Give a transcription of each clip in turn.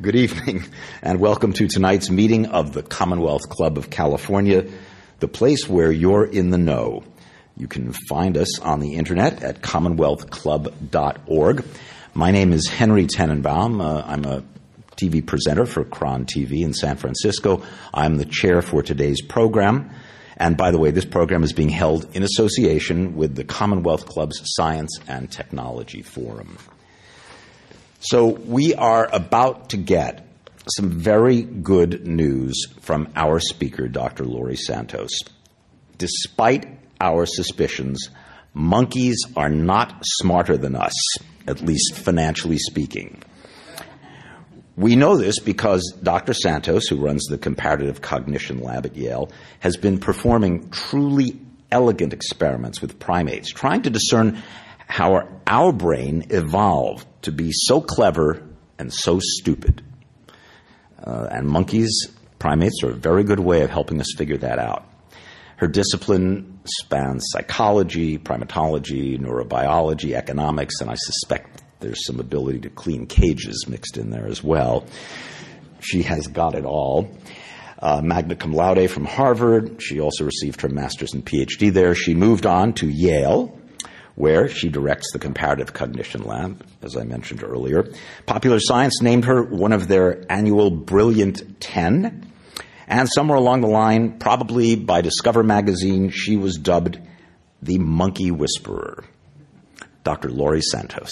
Good evening, and welcome to tonight's meeting of the Commonwealth Club of California, the place where you're in the know. You can find us on the internet at commonwealthclub.org. My name is Henry Tenenbaum. I'm a TV presenter for Kron TV in San Francisco. I'm the chair for today's program. And by the way, this program is being held in association with the Commonwealth Club's Science and Technology Forum. So we are about to get some very good news from our speaker, Dr. Laurie Santos. Despite our suspicions, monkeys are not smarter than us, at least financially speaking. We know this because Dr. Santos, who runs the Comparative Cognition Lab at Yale, has been performing truly elegant experiments with primates, trying to discern how our brain evolved to be so clever and so stupid. And monkeys, primates, are a very good way of helping us figure that out. Her discipline spans psychology, primatology, neurobiology, economics, and I suspect there's some ability to clean cages mixed in there as well. She has got it all. Magna cum laude from Harvard. She also received her master's and PhD there. She moved on to Yale, where she directs the Comparative Cognition Lab, as I mentioned earlier. Popular Science named her one of their annual Brilliant 10. And somewhere along the line, probably by Discover magazine, she was dubbed the Monkey Whisperer. Dr. Laurie Santos.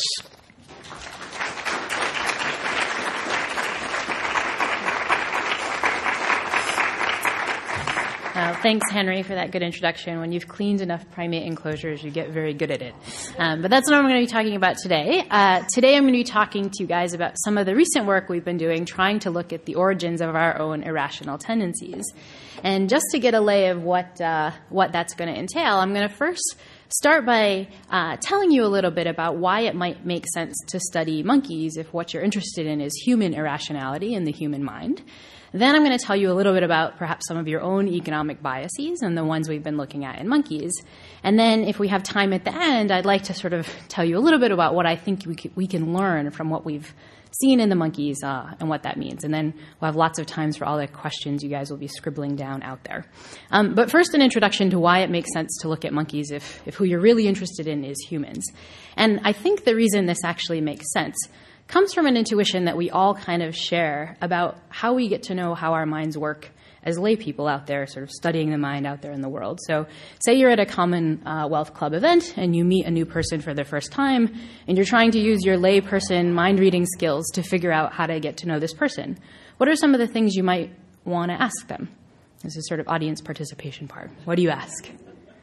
Thanks, Henry, for that good introduction. When you've cleaned enough primate enclosures, you get very good at it. But that's not what I'm going to be talking about today. Today I'm going to be talking to you guys about some of the recent work we've been doing, trying to look at the origins of our own irrational tendencies. And just to get a lay of what that's going to entail, I'm going to first start by telling you a little bit about why it might make sense to study monkeys if what you're interested in is human irrationality in the human mind. Then I'm going to tell you a little bit about perhaps some of your own economic biases and the ones we've been looking at in monkeys. And then if we have time at the end, I'd like to sort of tell you a little bit about what I think we can learn from what we've seen in the monkeys and what that means. And then we'll have lots of times for all the questions you guys will be scribbling down out there. But first, an introduction to why it makes sense to look at monkeys if who you're really interested in is humans. And I think the reason this actually makes sense comes from an intuition that we all kind of share about how we get to know how our minds work as lay people out there, sort of studying the mind out there in the world. So say you're at a Commonwealth Club event and you meet a new person for the first time and you're trying to use your lay person mind-reading skills to figure out how to get to know this person. What are some of the things you might want to ask them? This is sort of audience participation part. What do you ask?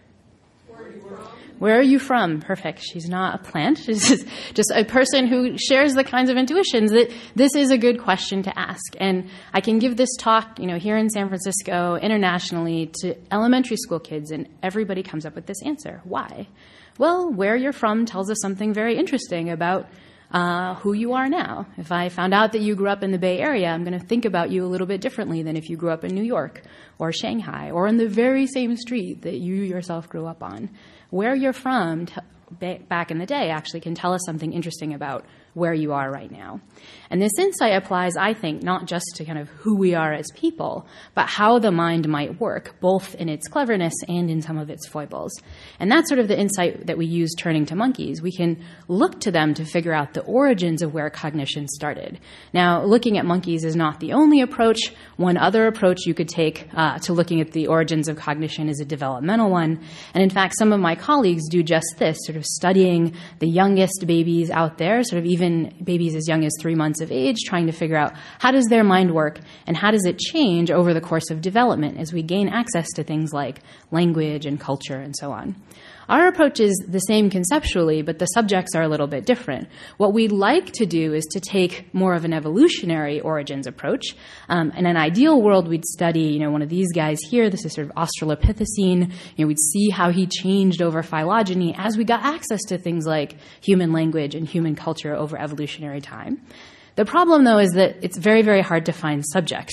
Where are you from? Perfect. She's not a plant. She's just a person who shares the kinds of intuitions that this is a good question to ask. And I can give this talk, here in San Francisco, internationally, to elementary school kids, and everybody comes up with this answer. Why? Well, where you're from tells us something very interesting about who you are now. If I found out that you grew up in the Bay Area, I'm going to think about you a little bit differently than if you grew up in New York or Shanghai or in the very same street that you yourself grew up on. Where you're from back in the day actually can tell us something interesting about where you are right now. And this insight applies, I think, not just to kind of who we are as people, but how the mind might work, both in its cleverness and in some of its foibles. And that's sort of the insight that we use turning to monkeys. We can look to them to figure out the origins of where cognition started. Now, looking at monkeys is not the only approach. One other approach you could take to looking at the origins of cognition is a developmental one. And in fact, some of my colleagues do just this, sort of studying the youngest babies out there, sort of even babies as young as 3 months of age, trying to figure out how does their mind work and how does it change over the course of development as we gain access to things like language and culture and so on. Our approach is the same conceptually, but the subjects are a little bit different. What we'd like to do is to take more of an evolutionary origins approach. In an ideal world, we'd study, one of these guys here. This is sort of Australopithecine. We'd see how he changed over phylogeny as we got access to things like human language and human culture over evolutionary time. The problem, though, is that it's very, very hard to find subjects.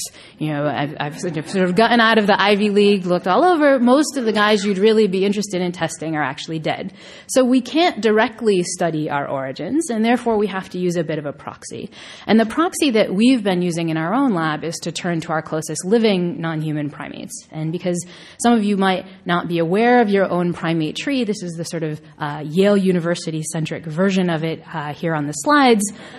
I've sort of gotten out of the Ivy League, looked all over. Most of the guys you'd really be interested in testing are actually dead. So we can't directly study our origins, and therefore we have to use a bit of a proxy. And the proxy that we've been using in our own lab is to turn to our closest living non-human primates. And because some of you might not be aware of your own primate tree, this is the sort of Yale University-centric version of it here on the slides.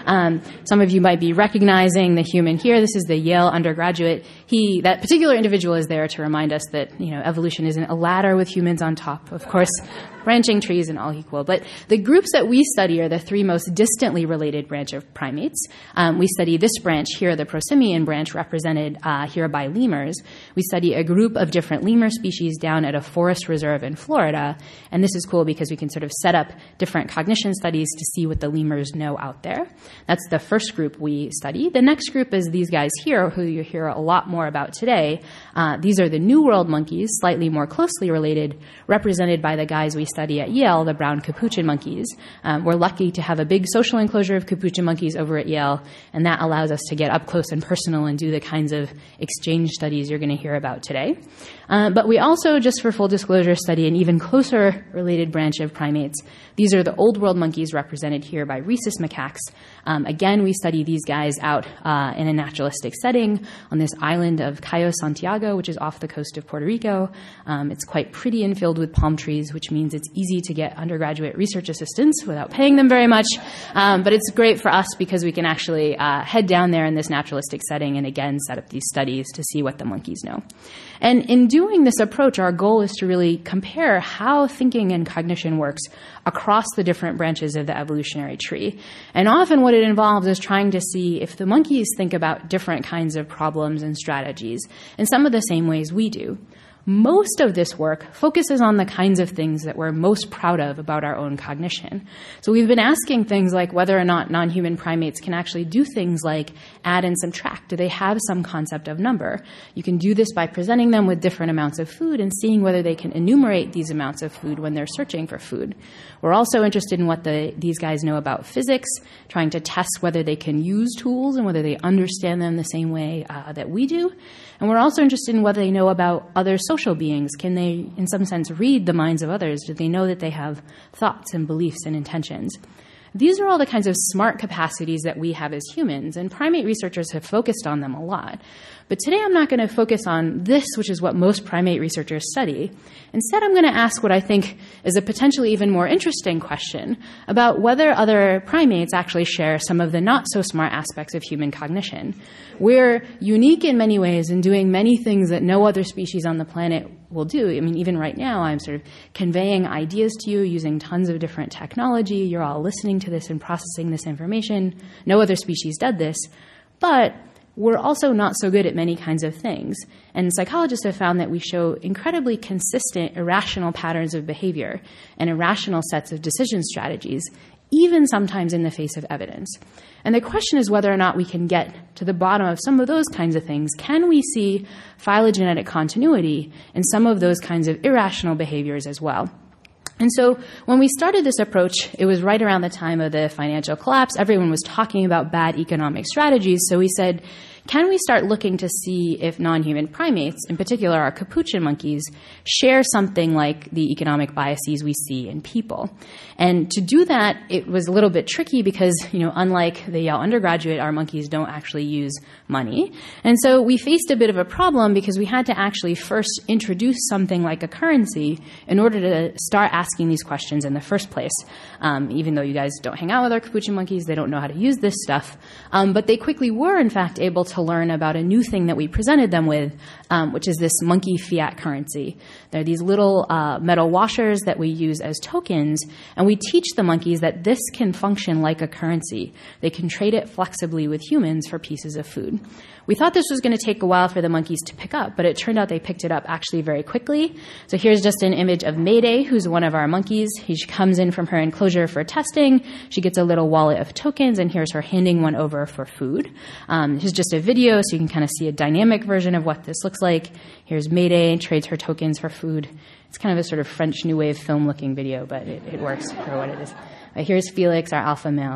Some of you might be recognizing the human here. This is the Yale undergraduate. That particular individual is there to remind us that, evolution isn't a ladder with humans on top. Of course, branching trees and all equal. But the groups that we study are the three most distantly related branch of primates. We study this branch here, the prosimian branch, represented here by lemurs. We study a group of different lemur species down at a forest reserve in Florida. And this is cool because we can sort of set up different cognition studies to see what the lemurs know out there. That's the first group we study. The next group is these guys here, who you hear a lot more about today. These are the New World monkeys, slightly more closely related, represented by the guys we study at Yale, the brown capuchin monkeys. We're lucky to have a big social enclosure of capuchin monkeys over at Yale, and that allows us to get up close and personal and do the kinds of exchange studies you're going to hear about today. But we also, just for full disclosure, study an even closer related branch of primates. These are the Old World monkeys represented here by rhesus macaques. Again, we study these guys out in a naturalistic setting on this island of Cayo Santiago, which is off the coast of Puerto Rico. It's quite pretty and filled with palm trees, which means it's easy to get undergraduate research assistants without paying them very much. But it's great for us because we can actually head down there in this naturalistic setting and again set up these studies to see what the monkeys know. And in doing this approach, our goal is to really compare how thinking and cognition works across the different branches of the evolutionary tree. And often what it involves is trying to see if the monkeys think about different kinds of problems and strategies in some of the same ways we do. Most of this work focuses on the kinds of things that we're most proud of about our own cognition. So we've been asking things like whether or not non-human primates can actually do things like add and subtract. Do they have some concept of number? You can do this by presenting them with different amounts of food and seeing whether they can enumerate these amounts of food when they're searching for food. We're also interested in what these guys know about physics, trying to test whether they can use tools and whether they understand them the same way that we do. And we're also interested in whether they know about other social beings. Can they, in some sense, read the minds of others? Do they know that they have thoughts and beliefs and intentions? These are all the kinds of smart capacities that we have as humans, and primate researchers have focused on them a lot. But today I'm not going to focus on this, which is what most primate researchers study. Instead, I'm going to ask what I think is a potentially even more interesting question about whether other primates actually share some of the not-so-smart aspects of human cognition. We're unique in many ways in doing many things that no other species on the planet will do. I mean, even right now, I'm sort of conveying ideas to you using tons of different technology. You're all listening to this and processing this information. No other species did this. But we're also not so good at many kinds of things. And psychologists have found that we show incredibly consistent, irrational patterns of behavior and irrational sets of decision strategies, even sometimes in the face of evidence. And the question is whether or not we can get to the bottom of some of those kinds of things. Can we see phylogenetic continuity in some of those kinds of irrational behaviors as well? And so when we started this approach, it was right around the time of the financial collapse. Everyone was talking about bad economic strategies. So we said, can we start looking to see if non-human primates, in particular our capuchin monkeys, share something like the economic biases we see in people? And to do that, it was a little bit tricky because, unlike the Yale undergraduate, our monkeys don't actually use money. And so we faced a bit of a problem because we had to actually first introduce something like a currency in order to start asking these questions in the first place. Even though you guys don't hang out with our capuchin monkeys, they don't know how to use this stuff. But they quickly were, in fact, able to learn about a new thing that we presented them with, which is this monkey fiat currency. They're these little metal washers that we use as tokens, and we teach the monkeys that this can function like a currency. They can trade it flexibly with humans for pieces of food. We thought this was going to take a while for the monkeys to pick up, but it turned out they picked it up actually very quickly. So here's just an image of Mayday, who's one of our monkeys. She comes in from her enclosure for testing. She gets a little wallet of tokens, and here's her handing one over for food. Here's just a video, so you can kind of see a dynamic version of what this looks like. Here's Mayday, trades her tokens for food. It's kind of a sort of French New Wave film-looking video, but it works for what it is. Here's Felix, our alpha male.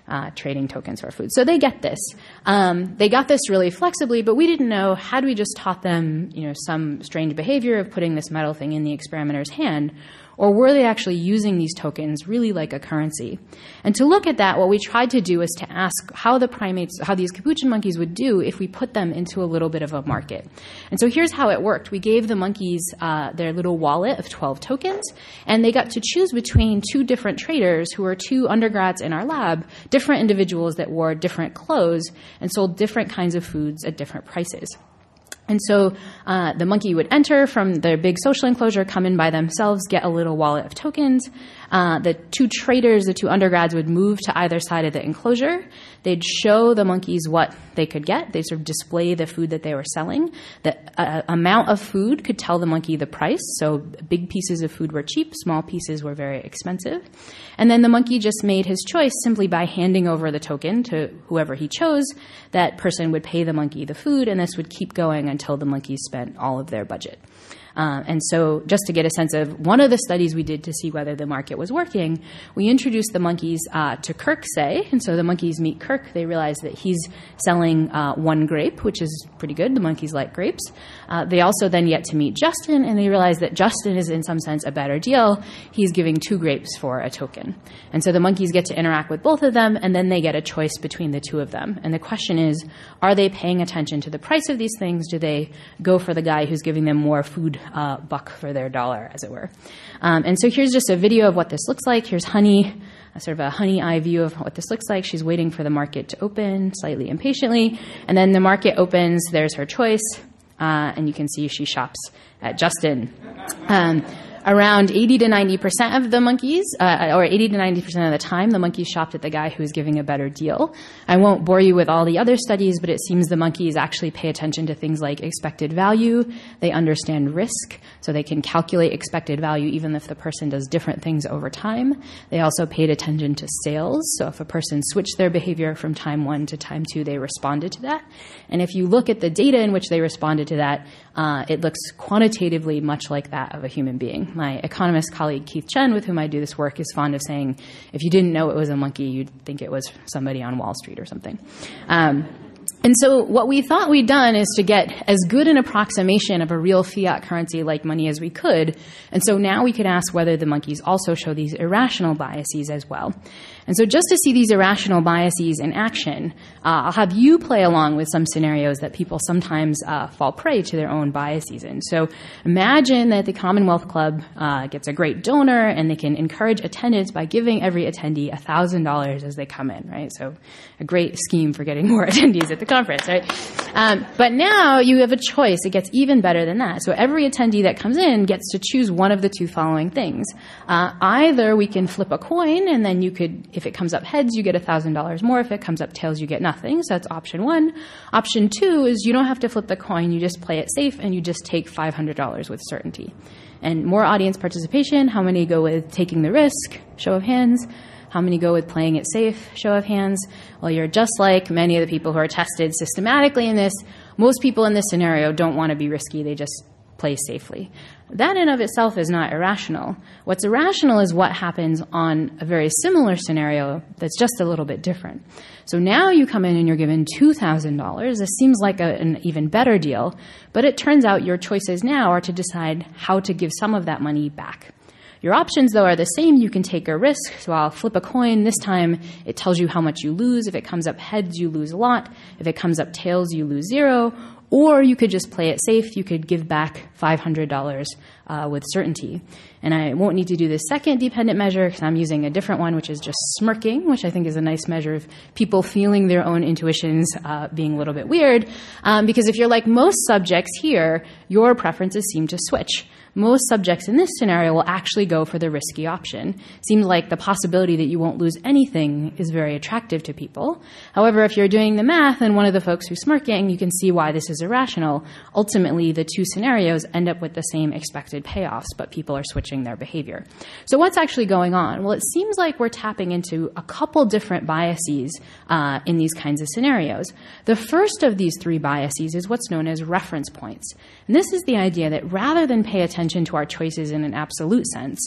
trading tokens for food. So they get this. They got this really flexibly, but we didn't know, had we just taught them, some strange behavior of putting this metal thing in the experimenter hand, or were they actually using these tokens really like a currency? And to look at that, what we tried to do is to ask how these capuchin monkeys would do if we put them into a little bit of a market. And so here's how it worked. We gave the monkeys their little wallet of 12 tokens, and they got to choose between two different traders who were two undergrads in our lab, different individuals that wore different clothes and sold different kinds of foods at different prices. And so the monkey would enter from their big social enclosure, come in by themselves, get a little wallet of tokens. The two traders, the two undergrads, would move to either side of the enclosure. They'd show the monkeys what they could get. They'd sort of display the food that they were selling. The amount of food could tell the monkey the price. So big pieces of food were cheap, small pieces were very expensive. And then the monkey just made his choice simply by handing over the token to whoever he chose. That person would pay the monkey the food, and this would keep going until the monkeys spent all of their budget. And so just to get a sense of one of the studies we did to see whether the market was working, we introduced the monkeys to Kirk Say. And so the monkeys meet Kirk. They realize that he's selling one grape, which is pretty good. The monkeys like grapes. They also then get to meet Justin, and they realize that Justin is in some sense a better deal. He's giving 2 grapes for a token. And so the monkeys get to interact with both of them, and then they get a choice between the two of them. And the question is, are they paying attention to the price of these things? Do they go for the guy who's giving them more food buck for their dollar, as it were? And so here's just a video of what this looks like. Here's Honey, sort of a honey eye view of what this looks like. She's waiting for the market to open slightly impatiently. And then the market opens. There's her choice. And you can see she shops at Justin. Around 80 to 90% of the monkeys, or 80 to 90% of the time, the monkeys shopped at the guy who was giving a better deal. I won't bore you with all the other studies, but it seems the monkeys actually pay attention to things like expected value. They understand risk, so they can calculate expected value even if the person does different things over time. They also paid attention to sales, so if a person switched their behavior from time 1 to time 2, they responded to that. And if you look at the data in which they responded to that, it looks quantitatively much like that of a human being. My economist colleague Keith Chen, with whom I do this work, is fond of saying, if you didn't know it was a monkey, you'd think it was somebody on Wall Street or something. And so what we thought we'd done is to get as good an approximation of a real fiat currency like money as we could. And so now we could ask whether the monkeys also show these irrational biases as well. And so just to see these irrational biases in action, I'll have you play along with some scenarios that people sometimes fall prey to their own biases in. So imagine that the Commonwealth Club gets a great donor, and they can encourage attendance by giving every attendee $1,000 as they come in, right? So a great scheme for getting more attendees at the conference, right? But now you have a choice. It gets even better than that. So every attendee that comes in gets to choose one of the 2 following things. Either we can flip a coin, and then you could, if it comes up heads, you get $1,000 more. If it comes up tails, you get nothing. So that's option 1. Option 2 is you don't have to flip the coin. You just play it safe, and you just take $500 with certainty. And more audience participation. How many go with taking the risk? Show of hands. How many go with playing it safe? Show of hands. Well, you're just like many of the people who are tested systematically in this. Most people in this scenario don't want to be risky. They just play safely. That in of itself is not irrational. What's irrational is what happens on a very similar scenario that's just a little bit different. So now you come in and you're given $2,000. This seems like an even better deal, but it turns out your choices now are to decide how to give some of that money back. Your options, though, are the same. You can take a risk. So I'll flip a coin. This time, it tells you how much you lose. If it comes up heads, you lose a lot. If it comes up tails, you lose 0. Or you could just play it safe. You could give back $500 with certainty. And I won't need to do the second dependent measure because I'm using a different one, which is just smirking, which I think is a nice measure of people feeling their own intuitions being a little bit weird. Because if you're like most subjects here, your preferences seem to switch. Most subjects in this scenario will actually go for the risky option. Seems like the possibility that you won't lose anything is very attractive to people. However, if you're doing the math and one of the folks who's smirking, you can see why this is irrational. Ultimately, the 2 scenarios end up with the same expected payoffs, but people are switching their behavior. So what's actually going on? Well, it seems like we're tapping into a couple different biases in these kinds of scenarios. The first of these 3 biases is what's known as reference points. And this is the idea that rather than pay attention to our choices in an absolute sense,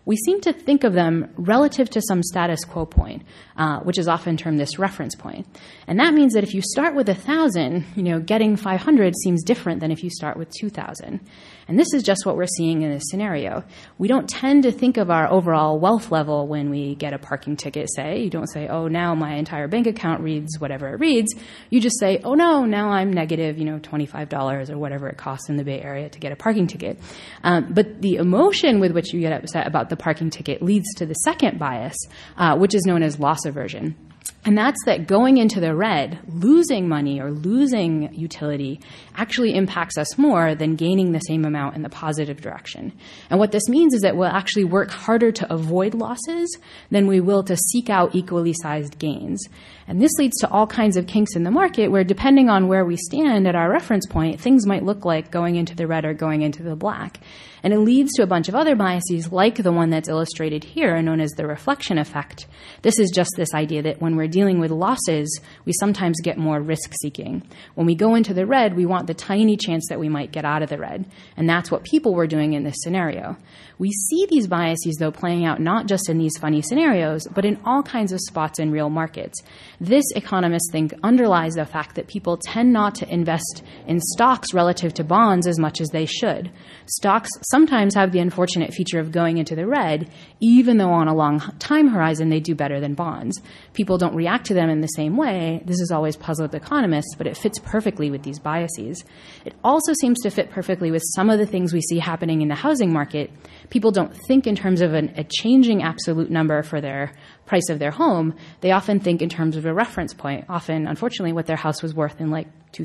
we seem to think of them relative to some status quo point, which is often termed this reference point. And that means that if you start with 1,000, getting 500 seems different than if you start with 2,000. And this is just what we're seeing in this scenario. We don't tend to think of our overall wealth level when we get a parking ticket, say. You don't say, oh, now my entire bank account reads whatever it reads. You just say, oh, no, now I'm negative, $25 or whatever it costs in the Bay Area to get a parking ticket. But the emotion with which you get upset about the parking ticket leads to the second bias, which is known as loss aversion. And that's that going into the red, losing money or losing utility actually impacts us more than gaining the same amount in the positive direction. And what this means is that we'll actually work harder to avoid losses than we will to seek out equally sized gains. And this leads to all kinds of kinks in the market where, depending on where we stand at our reference point, things might look like going into the red or going into the black. And it leads to a bunch of other biases like the one that's illustrated here, known as the reflection effect. This is just this idea that when we're dealing with losses, we sometimes get more risk-seeking. When we go into the red, we want the tiny chance that we might get out of the red. And that's what people were doing in this scenario. We see these biases, though, playing out not just in these funny scenarios, but in all kinds of spots in real markets. This, economists think, underlies the fact that people tend not to invest in stocks relative to bonds as much as they should. Stocks sometimes have the unfortunate feature of going into the red, even though on a long time horizon they do better than bonds. People don't react to them in the same way. This has always puzzled economists, but it fits perfectly with these biases. It also seems to fit perfectly with some of the things we see happening in the housing market. People don't think in terms of a changing absolute number for their price of their home. They often think in terms of a reference point, often, unfortunately, what their house was worth in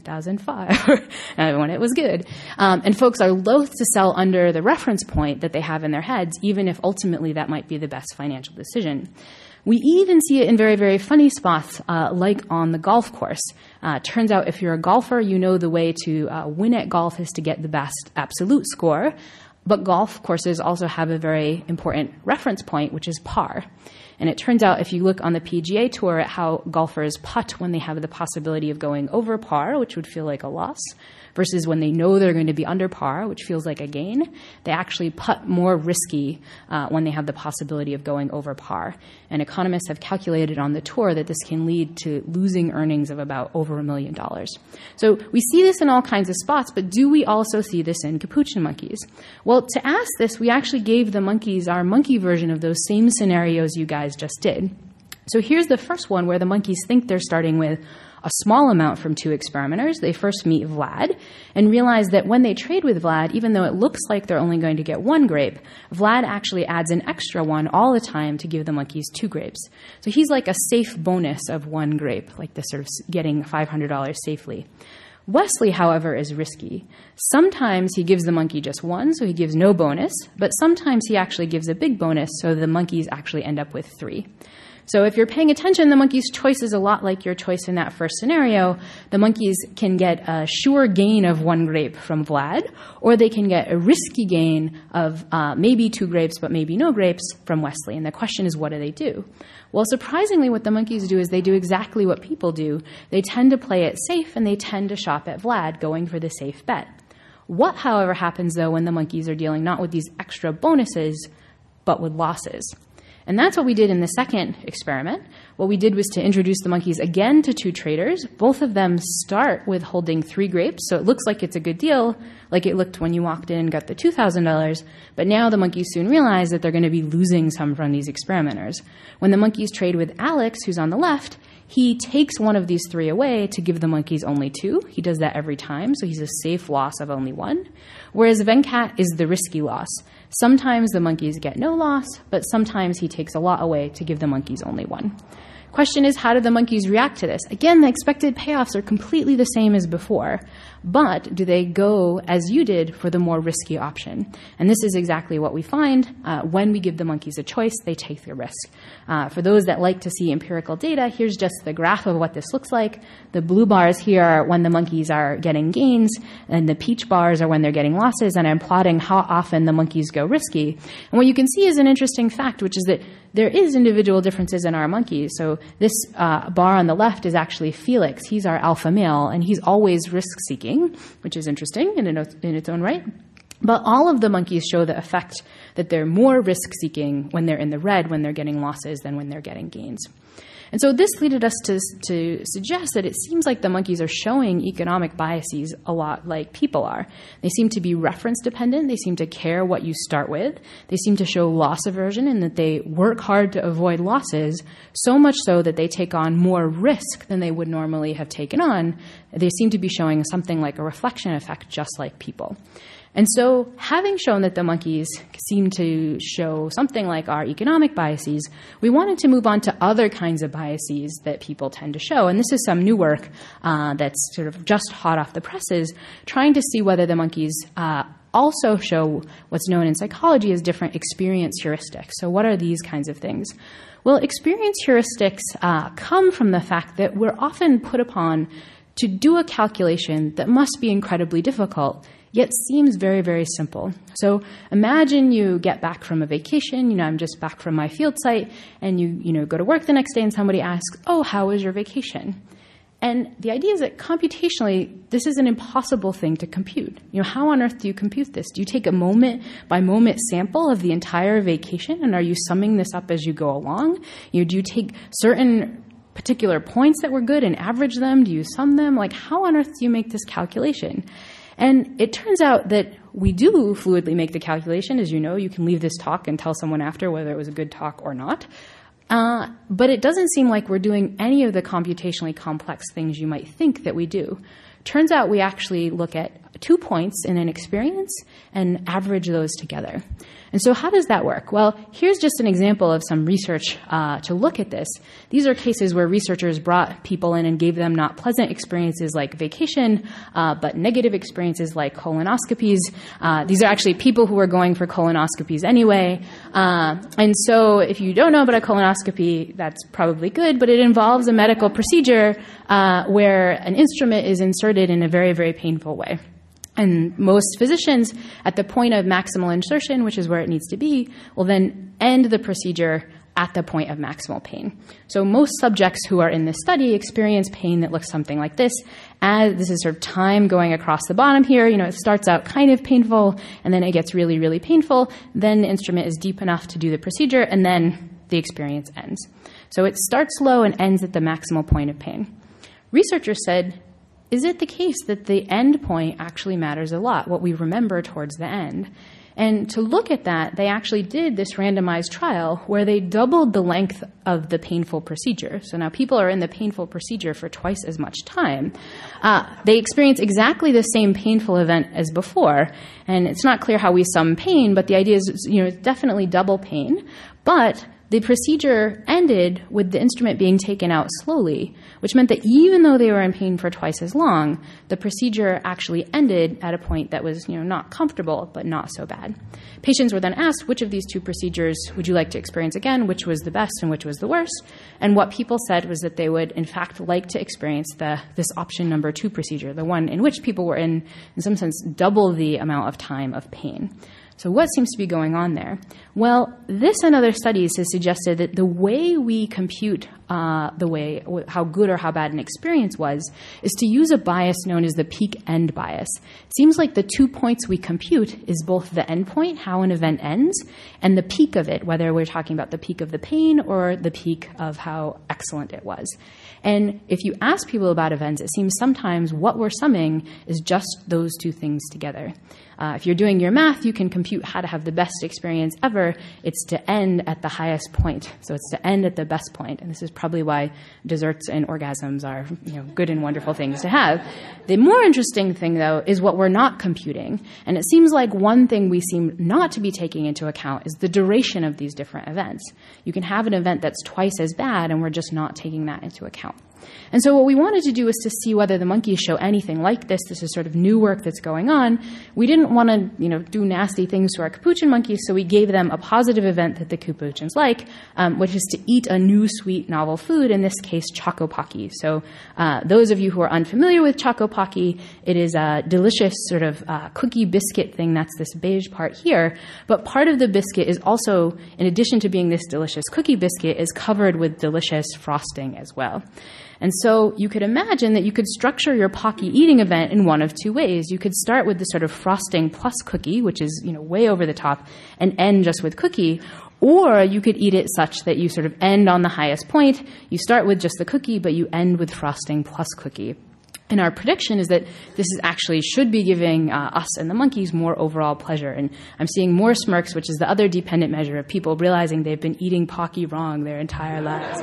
2005 when it was good. And folks are loath to sell under the reference point that they have in their heads, even if ultimately that might be the best financial decision. We even see it in very, very funny spots, like on the golf course. Turns out if you're a golfer, you know the way to win at golf is to get the best absolute score. But golf courses also have a very important reference point, which is par. And it turns out if you look on the PGA Tour at how golfers putt when they have the possibility of going over par, which would feel like a loss, versus when they know they're going to be under par, which feels like a gain, they actually putt more risky when they have the possibility of going over par. And economists have calculated on the tour that this can lead to losing earnings of about over $1 million. So we see this in all kinds of spots, but do we also see this in capuchin monkeys? Well, to ask this, we actually gave the monkeys our monkey version of those same scenarios you guys just did. So here's the first one where the monkeys think they're starting with a small amount from two experimenters. They first meet Vlad and realize that when they trade with Vlad, even though it looks like they're only going to get one grape, Vlad actually adds an extra one all the time to give the monkeys 2 grapes. So he's like a safe bonus of 1 grape, like the sort of getting $500 safely. Wesley, however, is risky. Sometimes he gives the monkey just 1, so he gives no bonus, but sometimes he actually gives a big bonus, so the monkeys actually end up with 3. So if you're paying attention, the monkey's choice is a lot like your choice in that first scenario. The monkeys can get a sure gain of 1 grape from Vlad, or they can get a risky gain of maybe 2 grapes, but maybe no grapes from Wesley. And the question is, what do they do? Well, surprisingly, what the monkeys do is they do exactly what people do. They tend to play it safe, and they tend to shop at Vlad, going for the safe bet. What, however, happens, though, when the monkeys are dealing not with these extra bonuses, but with losses? And that's what we did in the second experiment. What we did was to introduce the monkeys again to 2 traders. Both of them start with holding 3 grapes, so it looks like it's a good deal, like it looked when you walked in and got the $2,000. But now the monkeys soon realize that they're going to be losing some from these experimenters. When the monkeys trade with Alex, who's on the left, he takes one of these 3 away to give the monkeys only 2. He does that every time, so he's a safe loss of only 1. Whereas Venkat is the risky loss. Sometimes the monkeys get no loss, but sometimes he takes a lot away to give the monkeys only 1. Question is, how do the monkeys react to this? Again, the expected payoffs are completely the same as before, but do they go, as you did, for the more risky option? And this is exactly what we find. When we give the monkeys a choice, they take the risk. For those that like to see empirical data, here's just the graph of what this looks like. The blue bars here are when the monkeys are getting gains, and the peach bars are when they're getting losses, and I'm plotting how often the monkeys go risky. And what you can see is an interesting fact, which is that there is individual differences in our monkeys. So this bar on the left is actually Felix. He's our alpha male, and he's always risk-seeking, which is interesting in its own right. But all of the monkeys show the effect that they're more risk-seeking when they're in the red, when they're getting losses, than when they're getting gains. And so this led us to suggest that it seems like the monkeys are showing economic biases a lot like people are. They seem to be reference dependent. They seem to care what you start with. They seem to show loss aversion in that they work hard to avoid losses, so much so that they take on more risk than they would normally have taken on. They seem to be showing something like a reflection effect, just like people. And so, having shown that the monkeys seem to show something like our economic biases, we wanted to move on to other kinds of biases that people tend to show. And this is some new work that's sort of just hot off the presses, trying to see whether the monkeys also show what's known in psychology as different experience heuristics. So what are these kinds of things? Well, experience heuristics come from the fact that we're often put upon to do a calculation that must be incredibly difficult, yet seems very, very simple. So imagine you get back from a vacation, I'm just back from my field site, and you go to work the next day and somebody asks, oh, how was your vacation? And the idea is that computationally, this is an impossible thing to compute. How on earth do you compute this? Do you take a moment-by-moment sample of the entire vacation, and are you summing this up as you go along? Do you take certain particular points that were good and average them? Do you sum them? How on earth do you make this calculation? And it turns out that we do fluidly make the calculation. As you know, you can leave this talk and tell someone after whether it was a good talk or not. But it doesn't seem like we're doing any of the computationally complex things you might think that we do. Turns out we actually look at 2 points in an experience and average those together. And so how does that work? Well, here's just an example of some research to look at this. These are cases where researchers brought people in and gave them not pleasant experiences like vacation, but negative experiences like colonoscopies. These are actually people who are going for colonoscopies anyway. And so if you don't know about a colonoscopy, that's probably good, but it involves a medical procedure where an instrument is inserted in a very, very painful way. And most physicians, at the point of maximal insertion, which is where it needs to be, will then end the procedure at the point of maximal pain. So most subjects who are in this study experience pain that looks something like this. As this is sort of time going across the bottom here. It starts out kind of painful, and then it gets really, really painful. Then the instrument is deep enough to do the procedure, and then the experience ends. So it starts low and ends at the maximal point of pain. Researchers said, is it the case that the end point actually matters a lot, what we remember towards the end? And to look at that, they actually did this randomized trial where they doubled the length of the painful procedure. So now people are in the painful procedure for twice as much time. They experience exactly the same painful event as before. And it's not clear how we sum pain, but the idea is, definitely double pain. But the procedure ended with the instrument being taken out slowly, which meant that even though they were in pain for twice as long, the procedure actually ended at a point that was, not comfortable, but not so bad. Patients were then asked, which of these 2 procedures would you like to experience again, which was the best and which was the worst? And what people said was that they would, in fact, like to experience this option number 2 procedure, the one in which people were in some sense, double the amount of time of pain. So what seems to be going on there? Well, this and other studies has suggested that the way we compute how good or how bad an experience was is to use a bias known as the peak-end bias. It seems like the 2 points we compute is both the end point, how an event ends, and the peak of it, whether we're talking about the peak of the pain or the peak of how excellent it was. And if you ask people about events, it seems sometimes what we're summing is just those 2 things together. If you're doing your math, you can compute how to have the best experience ever. It's to end at the highest point. So it's to end at the best point. And this is probably why desserts and orgasms are good and wonderful things to have. The more interesting thing, though, is what we're not computing. And it seems like one thing we seem not to be taking into account is the duration of these different events. You can have an event that's twice as bad, and we're just not taking that into account. And so what we wanted to do was to see whether the monkeys show anything like this. This is sort of new work that's going on. We didn't want to, do nasty things to our capuchin monkeys, so we gave them a positive event that the capuchins like, which is to eat a new, sweet, novel food, in this case, Choco Pocky. So those of you who are unfamiliar with Choco Pocky, it is a delicious sort of cookie biscuit thing. That's this beige part here. But part of the biscuit is also, in addition to being this delicious cookie biscuit, is covered with delicious frosting as well. And so you could imagine that you could structure your Pocky eating event in one of two ways. You could start with the sort of frosting plus cookie, which is, way over the top, and end just with cookie. Or you could eat it such that you sort of end on the highest point. You start with just the cookie, but you end with frosting plus cookie. And our prediction is that this is actually should be giving us and the monkeys more overall pleasure. And I'm seeing more smirks, which is the other dependent measure of people realizing they've been eating Pocky wrong their entire lives.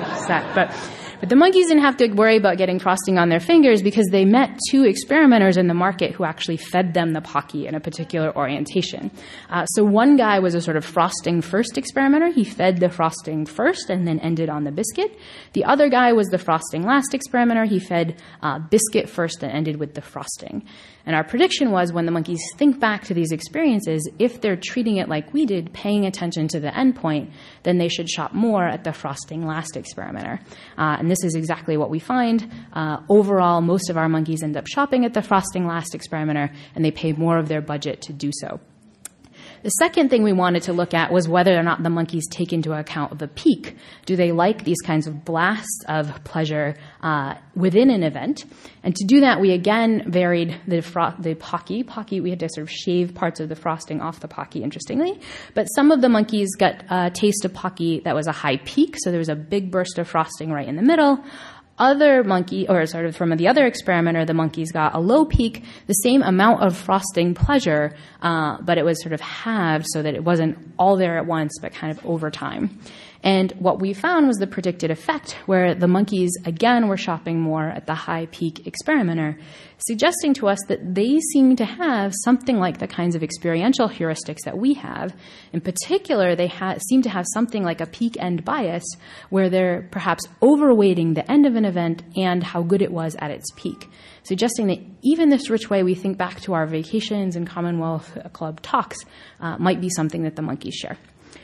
But the monkeys didn't have to worry about getting frosting on their fingers because they met two experimenters in the market who actually fed them the Pocky in a particular orientation. So one guy was a sort of frosting first experimenter. He fed the frosting first and then ended on the biscuit. The other guy was the frosting last experimenter. He fed biscuit first and ended with the frosting. And our prediction was when the monkeys think back to these experiences, if they're treating it like we did, paying attention to the endpoint, then they should shop more at the frosting last experimenter. And this is exactly what we find. Overall, most of our monkeys end up shopping at the frosting last experimenter, and they pay more of their budget to do so. The second thing we wanted to look at was whether or not the monkeys take into account the peak. Do they like these kinds of blasts of pleasure within an event? And to do that, we again varied the Pocky. Pocky, we had to sort of shave parts of the frosting off the Pocky, interestingly. But some of the monkeys got a taste of Pocky that was a high peak, so there was a big burst of frosting right in the middle. Other monkey, or sort of from the other experimenter, the monkeys got a low peak, the same amount of frosting pleasure, but it was sort of halved so that it wasn't all there at once, but kind of over time. And what we found was the predicted effect, where the monkeys, again, were shopping more at the high peak experimenter, suggesting to us that they seem to have something like the kinds of experiential heuristics that we have. In particular, they seem to have something like a peak-end bias, where they're perhaps overweighting the end of an event and how good it was at its peak, suggesting that even this rich way we think back to our vacations and Commonwealth Club talks might be something that the monkeys share.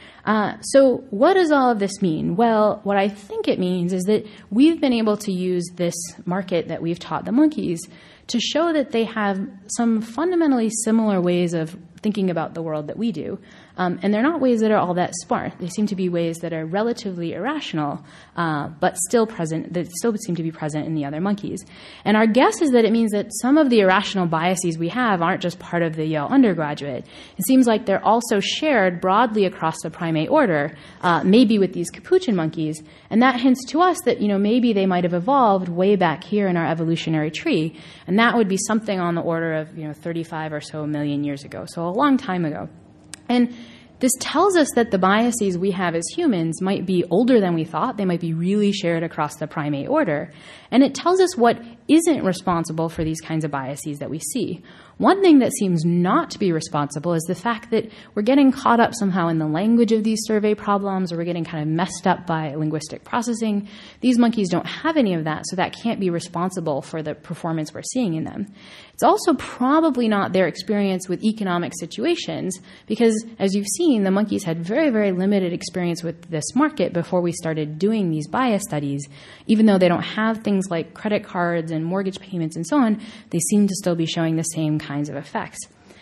So what does all of this mean? Well, what I think it means is that we've been able to use this market that we've taught the monkeys to show that they have some fundamentally similar ways of thinking about the world that we do. And they're not ways that are all that smart. They seem to be ways that are relatively irrational, but still present, that still seem to be present in the other monkeys. And our guess is that it means that some of the irrational biases we have aren't just part of the Yale undergraduate. It seems like they're also shared broadly across the primate order, maybe with these capuchin monkeys. And that hints to us that, maybe they might have evolved way back here in our evolutionary tree. And that would be something on the order of, 35 or so million years ago. So a long time ago. And this tells us that the biases we have as humans might be older than we thought. They might be really shared across the primate order. And it tells us what isn't responsible for these kinds of biases that we see. One thing that seems not to be responsible is the fact that we're getting caught up somehow in the language of these survey problems, or we're getting kind of messed up by linguistic processing. These monkeys don't have any of that, so that can't be responsible for the performance we're seeing in them. It's also probably not their experience with economic situations, because as you've seen, the monkeys had very, very limited experience with this market before we started doing these bias studies. Even though they don't have things like credit cards and mortgage payments and so on, they seem to still be showing the same kinds of effects.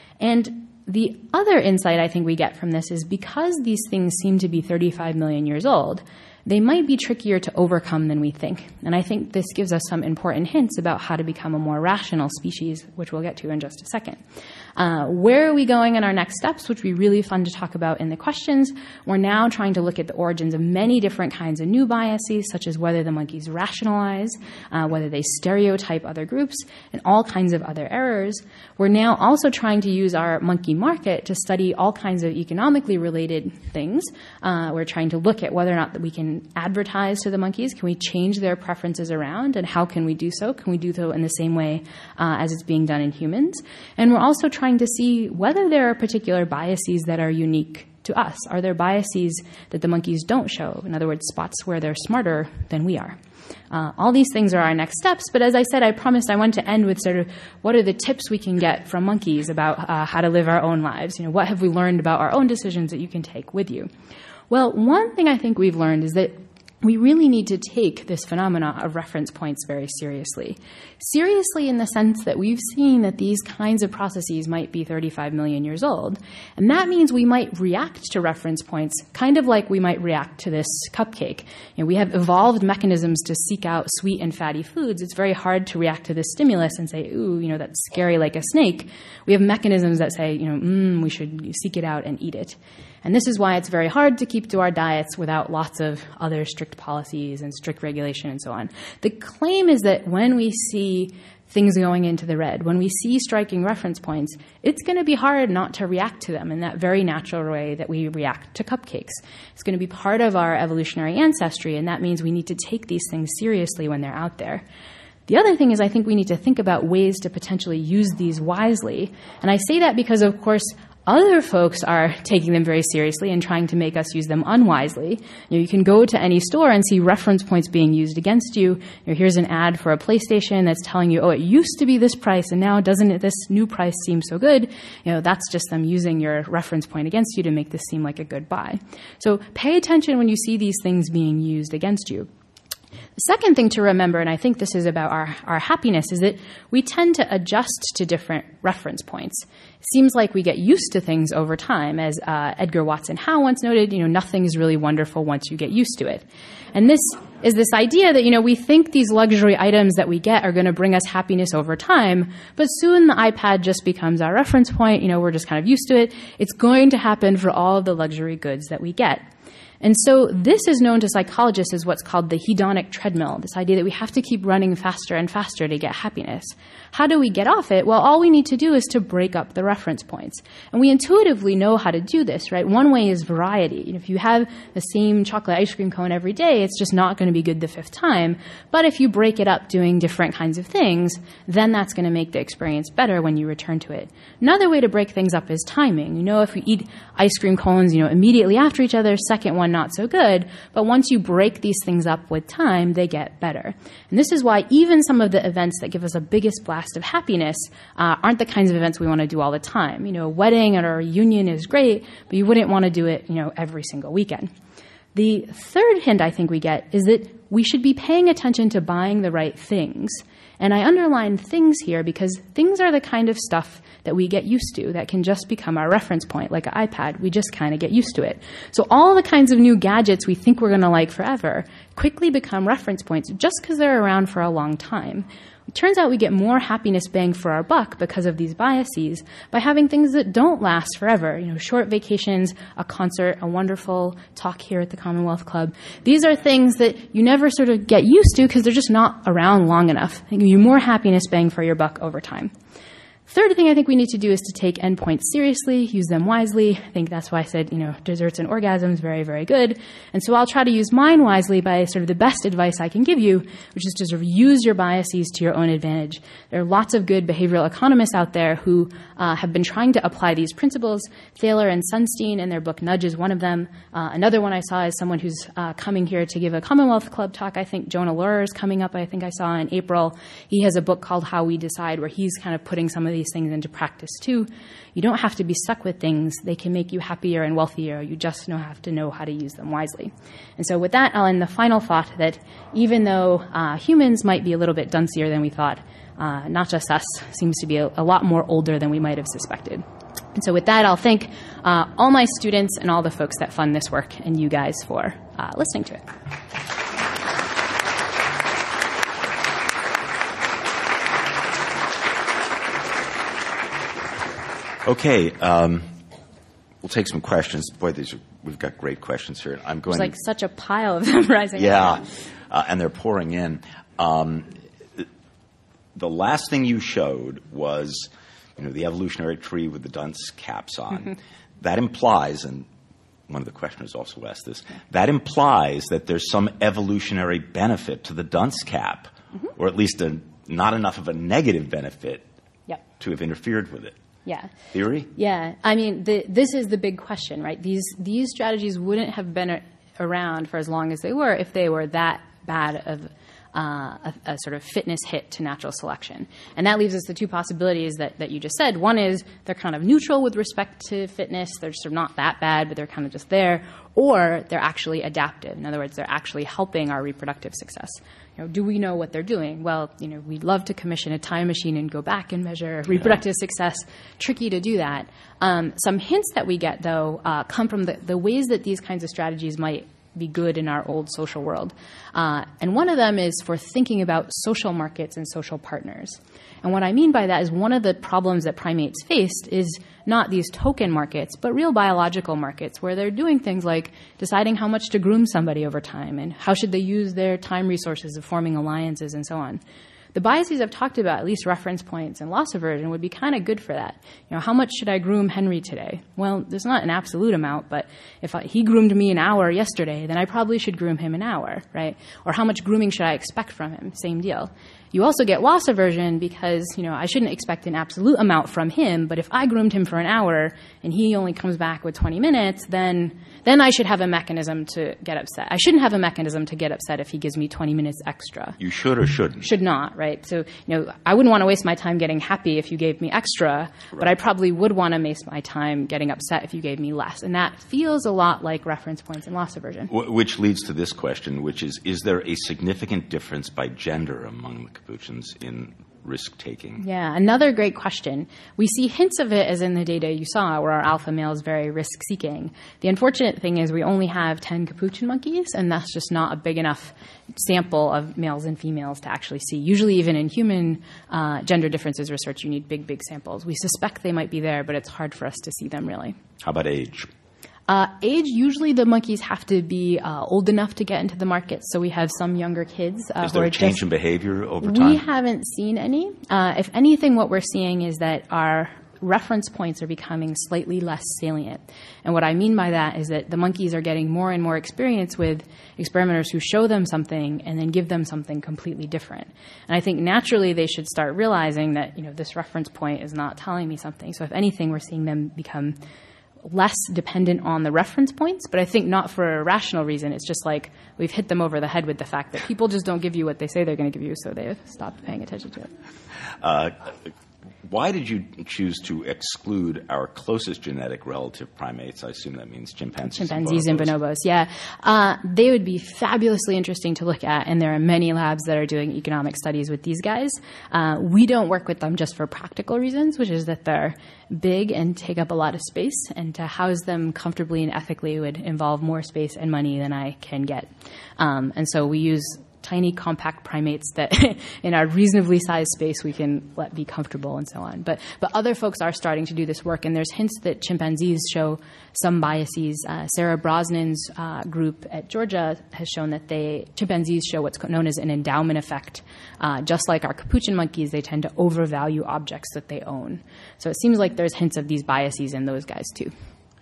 And the other insight I think we get from this is because these things seem to be 35 million years old, they might be trickier to overcome than we think. And I think this gives us some important hints about how to become a more rational species, which we'll get to in just a second. Where are we going in our next steps, which would be really fun to talk about in the questions? We're now trying to look at the origins of many different kinds of new biases, such as whether the monkeys rationalize, whether they stereotype other groups, and all kinds of other errors. We're now also trying to use our monkey market to study all kinds of economically related things. We're trying to look at whether or not that we can advertise to the monkeys. Can we change their preferences around, and how can we do so? Can we do so in the same way as it's being done in humans? And we're also trying to see whether there are particular biases that are unique to us. Are there biases that the monkeys don't show? In other words, spots where they're smarter than we are. All these things are our next steps, but as I said, I promised I want to end with sort of what are the tips we can get from monkeys about how to live our own lives? What have we learned about our own decisions that you can take with you? Well, one thing I think we've learned is that we really need to take this phenomena of reference points very seriously. Seriously in the sense that we've seen that these kinds of processes might be 35 million years old. And that means we might react to reference points kind of like we might react to this cupcake. We have evolved mechanisms to seek out sweet and fatty foods. It's very hard to react to this stimulus and say, ooh, that's scary like a snake. We have mechanisms that say, we should seek it out and eat it. And this is why it's very hard to keep to our diets without lots of other strict policies and strict regulation and so on. The claim is that when we see things going into the red, when we see striking reference points, it's going to be hard not to react to them in that very natural way that we react to cupcakes. It's going to be part of our evolutionary ancestry, and that means we need to take these things seriously when they're out there. The other thing is I think we need to think about ways to potentially use these wisely. And I say that because, of course, other folks are taking them very seriously and trying to make us use them unwisely. You can go to any store and see reference points being used against you. Here's an ad for a PlayStation that's telling you, it used to be this price, and now doesn't this new price seem so good? That's just them using your reference point against you to make this seem like a good buy. So pay attention when you see these things being used against you. The second thing to remember, and I think this is about our happiness, is that we tend to adjust to different reference points. It seems like we get used to things over time. As Edgar Watson Howe once noted, nothing is really wonderful once you get used to it. And this is this idea that, we think these luxury items that we get are going to bring us happiness over time, but soon the iPad just becomes our reference point. We're just kind of used to it. It's going to happen for all of the luxury goods that we get. And so this is known to psychologists as what's called the hedonic treadmill, this idea that we have to keep running faster and faster to get happiness. How do we get off it? Well, all we need to do is to break up the reference points. And we intuitively know how to do this, right? One way is variety. If you have the same chocolate ice cream cone every day, it's just not going to be good the fifth time. But if you break it up doing different kinds of things, then that's going to make the experience better when you return to it. Another way to break things up is timing. If you eat ice cream cones, immediately after each other, second one not so good, but once you break these things up with time, they get better. And this is why even some of the events that give us a biggest blast of happiness aren't the kinds of events we want to do all the time. A wedding or a reunion is great, but you wouldn't want to do it, every single weekend. The third hint I think we get is that we should be paying attention to buying the right things. And I underline things here because things are the kind of stuff that we get used to that can just become our reference point, like an iPad. We just kind of get used to it. So all the kinds of new gadgets we think we're going to like forever quickly become reference points just because they're around for a long time. It turns out we get more happiness bang for our buck because of these biases by having things that don't last forever. Short vacations, a concert, a wonderful talk here at the Commonwealth Club. These are things that you never sort of get used to because they're just not around long enough. They give you more happiness bang for your buck over time. Third thing I think we need to do is to take endpoints seriously, use them wisely. I think that's why I said, desserts and orgasms, very, very good. And so I'll try to use mine wisely by sort of the best advice I can give you, which is to sort of use your biases to your own advantage. There are lots of good behavioral economists out there who have been trying to apply these principles. Thaler and Sunstein in their book Nudge is one of them. Another one I saw is someone who's coming here to give a Commonwealth Club talk. I think Jonah Leurer is coming up, I think I saw in April. He has a book called How We Decide, where he's kind of putting some of these things into practice too. You don't have to be stuck with things. They can make you happier and wealthier. You just have to know how to use them wisely. And so with that, I'll end the final thought that even though humans might be a little bit duncier than we thought, not just us, seems to be a lot more older than we might have suspected. And so with that, I'll thank all my students and all the folks that fund this work and you guys for listening to it. Okay, we'll take some questions. Boy, we've got great questions here. I'm going. There's such a pile of them rising. Yeah, and they're pouring in. The last thing you showed was, the evolutionary tree with the dunce caps on. That implies, and one of the questioners also asked this, that implies that there's some evolutionary benefit to the dunce cap, or at least not enough of a negative benefit to have interfered with it. Yeah. Theory? Yeah. I mean, this is the big question, right? These strategies wouldn't have been around for as long as they were if they were that bad a sort of fitness hit to natural selection. And that leaves us the two possibilities that you just said. One is they're kind of neutral with respect to fitness. They're sort of not that bad, but they're kind of just there. Or they're actually adaptive. In other words, they're actually helping our reproductive success. Do we know what they're doing? Well, we'd love to commission a time machine and go back and measure reproductive success. Tricky to do that. Some hints that we get, though, come from the ways that these kinds of strategies might be good in our old social world. And one of them is for thinking about social markets and social partners. And what I mean by that is one of the problems that primates faced is not these token markets, but real biological markets where they're doing things like deciding how much to groom somebody over time and how should they use their time resources of forming alliances and so on. The biases I've talked about, at least reference points and loss aversion, would be kind of good for that. How much should I groom Henry today? Well, there's not an absolute amount, but if he groomed me an hour yesterday, then I probably should groom him an hour, right? Or how much grooming should I expect from him? Same deal. You also get loss aversion because, I shouldn't expect an absolute amount from him, but if I groomed him for an hour and he only comes back with 20 minutes, then I should have a mechanism to get upset. I shouldn't have a mechanism to get upset if he gives me 20 minutes extra. You should or shouldn't? Should not, right? So, I wouldn't want to waste my time getting happy if you gave me extra, but I probably would want to waste my time getting upset if you gave me less. And that feels a lot like reference points and loss aversion. Which leads to this question, which is there a significant difference by gender among the capuchins in risk-taking? Yeah, another great question. We see hints of it as in the data you saw where our alpha male is very risk-seeking. The unfortunate thing is we only have 10 capuchin monkeys, and that's just not a big enough sample of males and females to actually see. Usually even in human gender differences research, you need big, big samples. We suspect they might be there, but it's hard for us to see them really. How about age? Age, usually the monkeys have to be old enough to get into the market, so we have some younger kids. Is there a change in behavior over time? We haven't seen any. If anything, what we're seeing is that our reference points are becoming slightly less salient. And what I mean by that is that the monkeys are getting more and more experience with experimenters who show them something and then give them something completely different. And I think naturally they should start realizing that, this reference point is not telling me something. So if anything, we're seeing them become less dependent on the reference points, but I think not for a rational reason. It's just like we've hit them over the head with the fact that people just don't give you what they say they're going to give you, so they've stopped paying attention to it. Why did you choose to exclude our closest genetic relative primates? I assume that means chimpanzees and bonobos. Yeah. They would be fabulously interesting to look at, and there are many labs that are doing economic studies with these guys. We don't work with them just for practical reasons, which is that they're big and take up a lot of space, and to house them comfortably and ethically would involve more space and money than I can get. And so we use tiny, compact primates that in our reasonably sized space we can let be comfortable and so on. But other folks are starting to do this work, and there's hints that chimpanzees show some biases. Sarah Brosnan's group at Georgia has shown that chimpanzees show what's known as an endowment effect. Just like our capuchin monkeys, they tend to overvalue objects that they own. So it seems like there's hints of these biases in those guys too.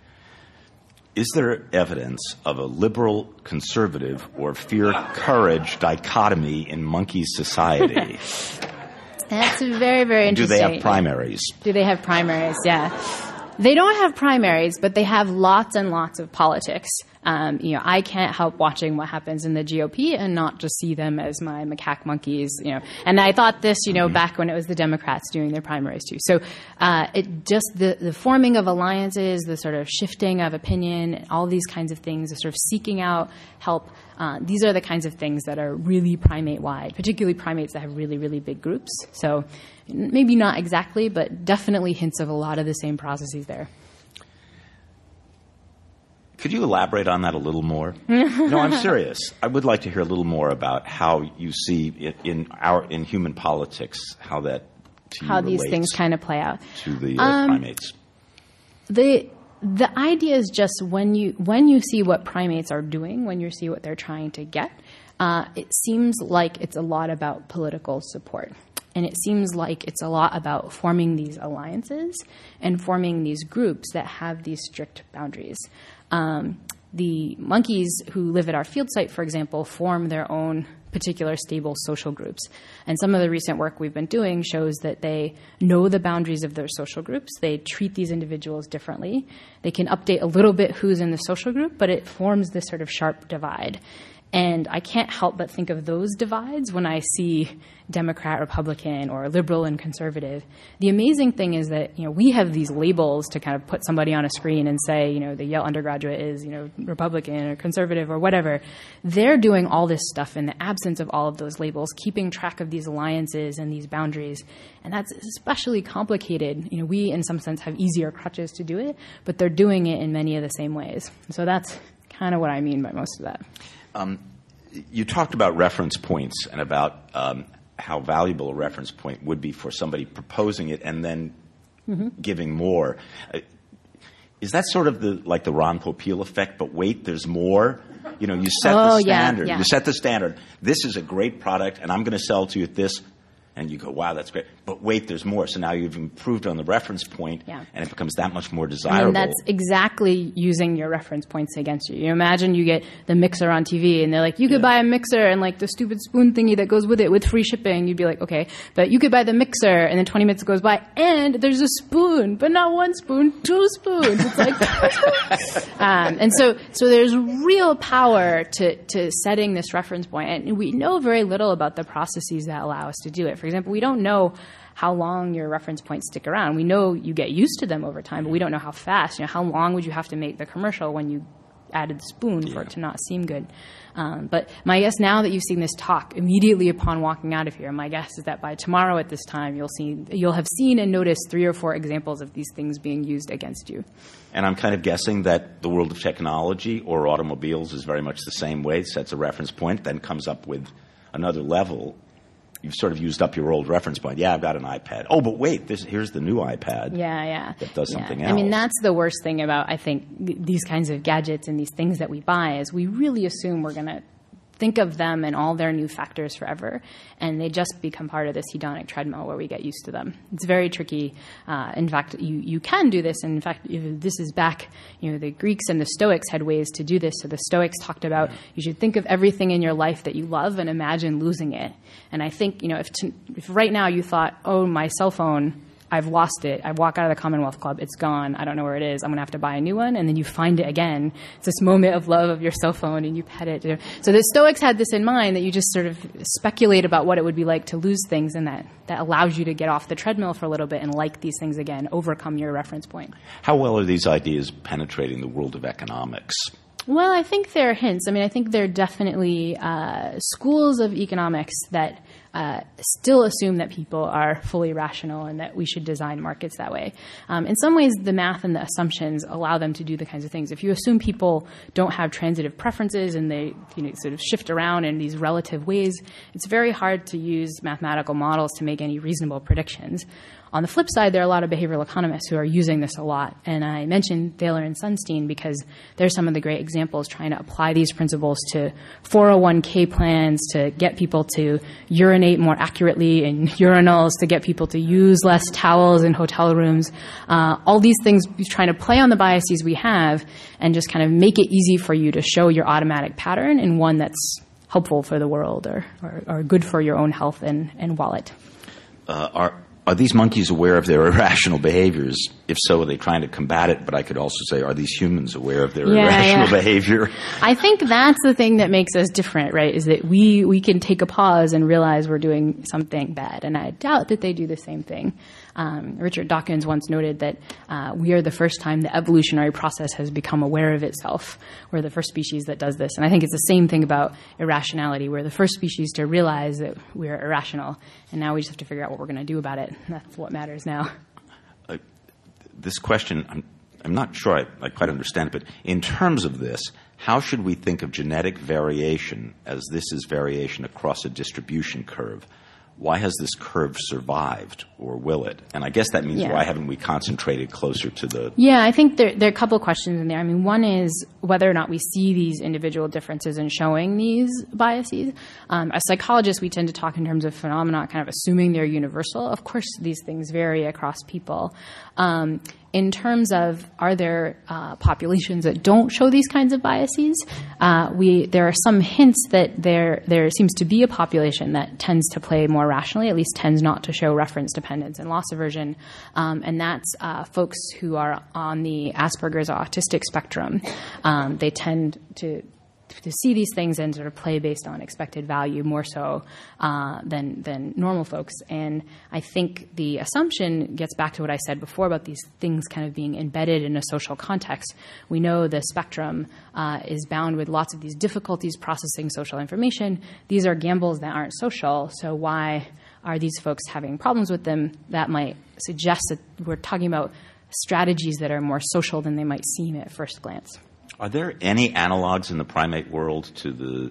Is there evidence of a liberal, conservative, or fear-courage dichotomy in monkey society? That's very, very interesting. Do they have primaries? Do they have primaries? Yeah. They don't have primaries, but they have lots and lots of politics. I can't help watching what happens in the GOP and not just see them as my macaque monkeys, And I thought this, back when it was the Democrats doing their primaries too. So the forming of alliances, the sort of shifting of opinion, all these kinds of things, the sort of seeking out help, these are the kinds of things that are really primate-wide, particularly primates that have really, really big groups. So maybe not exactly, but definitely hints of a lot of the same processes there. Could you elaborate on that a little more? No, I'm serious. I would like to hear a little more about how you see it in human politics, how that to you how these things kind of play out to the primates. The idea is just when you see what primates are doing, when you see what they're trying to get, it seems like it's a lot about political support. And it seems like it's a lot about forming these alliances and forming these groups that have these strict boundaries. The monkeys who live at our field site, for example, form their own particular stable social groups. And some of the recent work we've been doing shows that they know the boundaries of their social groups. They treat these individuals differently. They can update a little bit who's in the social group, but it forms this sort of sharp divide. And I can't help but think of those divides when I see Democrat, Republican, or liberal and conservative. The amazing thing is that, we have these labels to kind of put somebody on a screen and say, the Yale undergraduate is, Republican or conservative or whatever. They're doing all this stuff in the absence of all of those labels, keeping track of these alliances and these boundaries. And that's especially complicated. We, in some sense, have easier crutches to do it, but they're doing it in many of the same ways. So that's kind of what I mean by most of that. You talked about reference points and about how valuable a reference point would be for somebody proposing it and then giving more. Is that sort of like the Ron Popeil effect, but wait, there's more? You set the standard. Yeah. You set the standard. This is a great product, and I'm going to sell to you at this. And you go, wow, that's great. But wait, there's more. So now you've improved on the reference point, and it becomes that much more desirable. And that's exactly using your reference points against you. You imagine you get the mixer on TV, and they're like, you could buy a mixer and like the stupid spoon thingy that goes with it with free shipping. You'd be like, okay. But you could buy the mixer, and then 20 minutes goes by, and there's a spoon, but not one spoon, 2 spoons. It's like, and so there's real power to setting this reference point. And we know very little about the processes that allow us to do it. For example, we don't know how long your reference points stick around. We know you get used to them over time, but we don't know how fast. How long would you have to make the commercial when you added the spoon for it to not seem good? But my guess now that you've seen this talk, immediately upon walking out of here, my guess is that by tomorrow at this time, you'll have seen and noticed 3 or 4 examples of these things being used against you. And I'm kind of guessing that the world of technology or automobiles is very much the same way. It sets a reference point, then comes up with another level. You've sort of used up your old reference point. Yeah, I've got an iPad. Oh, but wait, here's the new iPad. That does something else. I mean, that's the worst thing about, I think, these kinds of gadgets and these things that we buy is we really assume we're going to think of them and all their new factors forever, and they just become part of this hedonic treadmill where we get used to them. It's very tricky. In fact, you can do this. And in fact, this is back, the Greeks and the Stoics had ways to do this. So the Stoics talked about you should think of everything in your life that you love and imagine losing it. And I think, if right now you thought, oh, my cell phone, I've lost it. I walk out of the Commonwealth Club. It's gone. I don't know where it is. I'm going to have to buy a new one. And then you find it again. It's this moment of love of your cell phone, and you pet it. So the Stoics had this in mind, that you just sort of speculate about what it would be like to lose things, and that allows you to get off the treadmill for a little bit and like these things again, overcome your reference point. How well are these ideas penetrating the world of economics? Well, I think there are hints. I mean, I think there are definitely schools of economics that still assume that people are fully rational and that we should design markets that way. In some ways, the math and the assumptions allow them to do the kinds of things. If you assume people don't have transitive preferences and they sort of shift around in these relative ways, it's very hard to use mathematical models to make any reasonable predictions. On the flip side, there are a lot of behavioral economists who are using this a lot. And I mentioned Thaler and Sunstein because they're some of the great examples trying to apply these principles to 401k plans, to get people to urinate more accurately in urinals, to get people to use less towels in hotel rooms. All these things, trying to play on the biases we have and just kind of make it easy for you to show your automatic pattern in one that's helpful for the world or good for your own health and wallet. Are these monkeys aware of their irrational behaviors? If so, are they trying to combat it? But I could also say, are these humans aware of their irrational behavior? I think that's the thing that makes us different, right, is that we can take a pause and realize we're doing something bad. And I doubt that they do the same thing. Richard Dawkins once noted that we are the first time the evolutionary process has become aware of itself. We're the first species that does this. And I think it's the same thing about irrationality. We're the first species to realize that we're irrational. And now we just have to figure out what we're going to do about it. That's what matters now. This question, I'm not sure I quite understand it, but in terms of this, how should we think of genetic variation as this is variation across a distribution curve? Why has this curve survived, or will it? And I guess that means why haven't we concentrated closer to the... Yeah, I think there are a couple of questions in there. I mean, one is whether or not we see these individual differences in showing these biases. As psychologists, we tend to talk in terms of phenomena, kind of assuming they're universal. Of course, these things vary across people. In terms of are there populations that don't show these kinds of biases, there are some hints that there seems to be a population that tends to play more rationally, at least tends not to show reference dependence and loss aversion, and that's folks who are on the Asperger's or autistic spectrum. They tend to to see these things and sort of play based on expected value more so than normal folks. And I think the assumption gets back to what I said before about these things kind of being embedded in a social context. We know the spectrum is bound with lots of these difficulties processing social information. These are gambles that aren't social, so why are these folks having problems with them? That might suggest that we're talking about strategies that are more social than they might seem at first glance. Are there any analogs in the primate world to the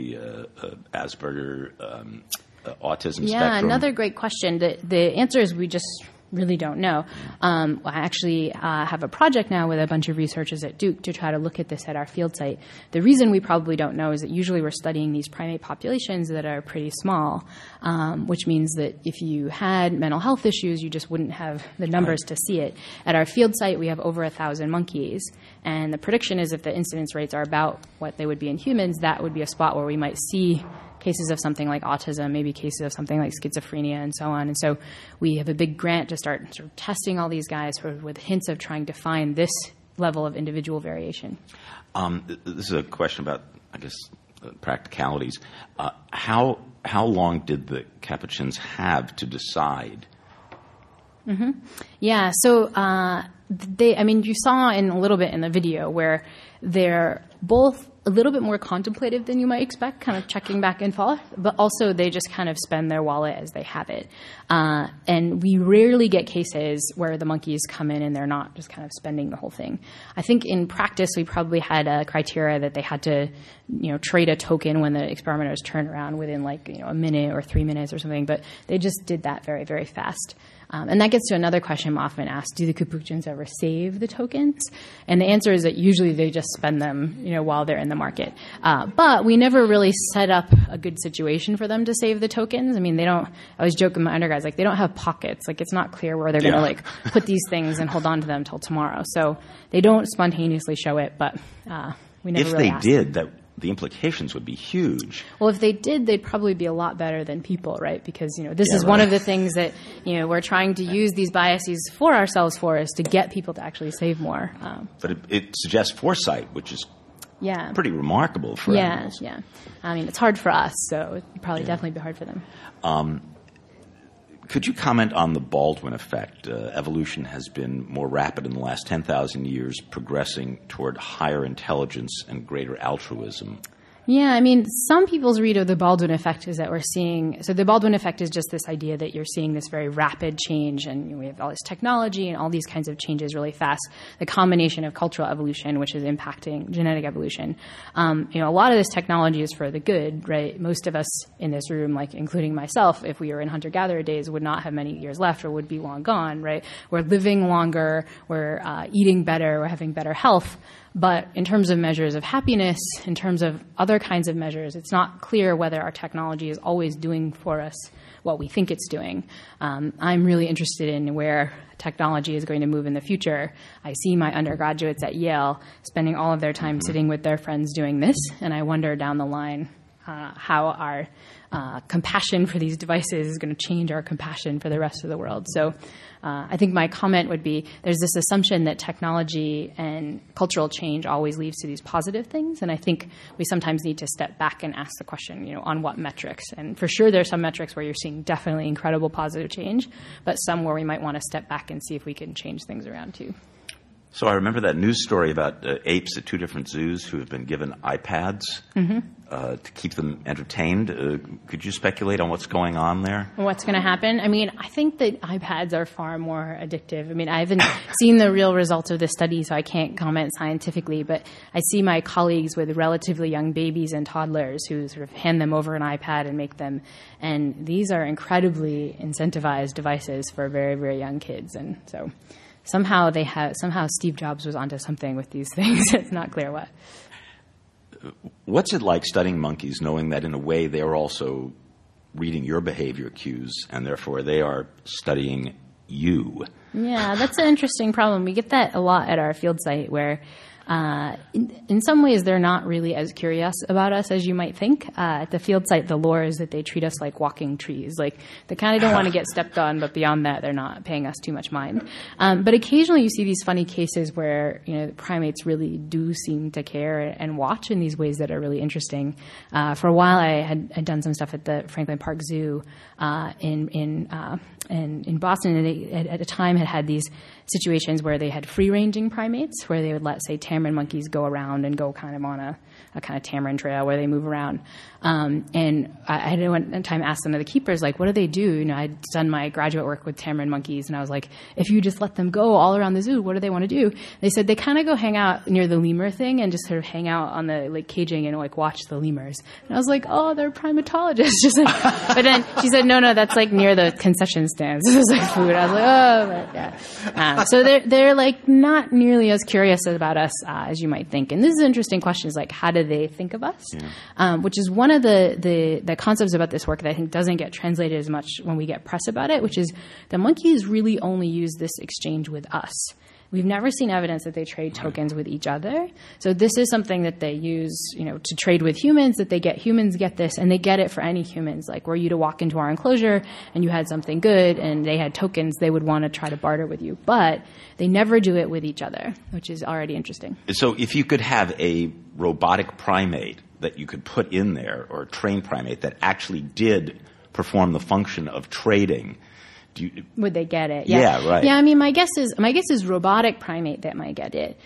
Asperger autism spectrum? Yeah, another great question. The answer is we just really don't know. I actually have a project now with a bunch of researchers at Duke to try to look at this at our field site. The reason we probably don't know is that usually we're studying these primate populations that are pretty small, which means that if you had mental health issues, you just wouldn't have the numbers to see it. At our field site, we have over 1,000 monkeys, and the prediction is if the incidence rates are about what they would be in humans, that would be a spot where we might see cases of something like autism, maybe cases of something like schizophrenia, and so on. And so we have a big grant to start sort of testing all these guys with hints of trying to find this level of individual variation. This is a question about, I guess, practicalities. How long did the Capuchins have to decide? Mm-hmm. Yeah, so you saw in a little bit in the video where they're both a little bit more contemplative than you might expect, kind of checking back and forth, but also they just kind of spend their wallet as they have it. And we rarely get cases where the monkeys come in and they're not just kind of spending the whole thing. I think in practice we probably had a criteria that they had to, trade a token when the experimenters turned around within a minute or 3 minutes or something, but they just did that very, very fast. And that gets to another question I'm often asked: do the Capuchins ever save the tokens? And the answer is that usually they just spend them, while they're in the market. But we never really set up a good situation for them to save the tokens. I mean, I always joke with my undergrads, they don't have pockets. It's not clear where they're going to put these things and hold on to them till tomorrow. So they don't spontaneously show it, but we never really asked. If they did, the implications would be huge. Well, if they did, they'd probably be a lot better than people, right? Because, this is one of the things that, we're trying to use these biases for ourselves is to get people to actually save more. But it suggests foresight, which is pretty remarkable for animals. Yeah. I mean, it's hard for us, so it'd probably definitely be hard for them. Could you comment on the Baldwin effect? Evolution has been more rapid in the last 10,000 years, progressing toward higher intelligence and greater altruism. Yeah, I mean, some people's read of the Baldwin effect is that we're seeing... So the Baldwin effect is just this idea that you're seeing this very rapid change, and we have all this technology and all these kinds of changes really fast. The combination of cultural evolution, which is impacting genetic evolution. A lot of this technology is for the good, right? Most of us in this room, including myself, if we were in hunter-gatherer days, would not have many years left or would be long gone, right? We're living longer, we're eating better, we're having better health. But in terms of measures of happiness, in terms of other kinds of measures, it's not clear whether our technology is always doing for us what we think it's doing. I'm really interested in where technology is going to move in the future. I see my undergraduates at Yale spending all of their time sitting with their friends doing this, and I wonder down the line how our compassion for these devices is going to change our compassion for the rest of the world. So I think my comment would be there's this assumption that technology and cultural change always leads to these positive things, and I think we sometimes need to step back and ask the question, on what metrics? And for sure there are some metrics where you're seeing definitely incredible positive change, but some where we might want to step back and see if we can change things around too. So I remember that news story about apes at two different zoos who have been given iPads to keep them entertained. Could you speculate on what's going on there? What's going to happen? I mean, I think that iPads are far more addictive. I mean, I haven't seen the real results of the study, so I can't comment scientifically, but I see my colleagues with relatively young babies and toddlers who sort of hand them over an iPad and make them, and these are incredibly incentivized devices for very, very young kids, and so... Somehow Steve Jobs was onto something with these things. It's not clear what. What's it like studying monkeys, knowing that in a way they are also reading your behavior cues, and therefore they are studying you? Yeah, that's an interesting problem. We get that a lot at our field site, where In some ways, they're not really as curious about us as you might think. At the field site, the lore is that they treat us like walking trees. Like, they kind of don't want to get stepped on, but beyond that, they're not paying us too much mind. But occasionally you see these funny cases where, the primates really do seem to care and watch in these ways that are really interesting. For a while, I had done some stuff at the Franklin Park Zoo in Boston, and they at a time had these situations where they had free-ranging primates, where they would let, say, tamarin monkeys go around and go kind of on a kind of tamarin trail where they move around. And I had one time asked some of the keepers, like, what do they do? I'd done my graduate work with tamarin monkeys, and I was like, if you just let them go all around the zoo, what do they want to do? They said they kind of go hang out near the lemur thing and just sort of hang out on the caging and watch the lemurs. And I was like, oh, they're primatologists. But then she said, no, that's near the concession stands. It was food. I was like, oh, but yeah. So they're not nearly as curious about us as you might think. And this is an interesting question: is how do they think of us? Yeah. Which is one of the concepts about this work that I think doesn't get translated as much when we get press about it, which is the monkeys really only use this exchange with us. We've never seen evidence that they trade tokens with each other. So this is something that they use, to trade with humans, that humans get this, and they get it for any humans. Like, were you to walk into our enclosure and you had something good and they had tokens, they would want to try to barter with you. But they never do it with each other, which is already interesting. So if you could have a robotic primate that you could put in there, or a trained primate that actually did perform the function of trading, would they get it? Yeah, right. Yeah, my guess is robotic primate that might get it.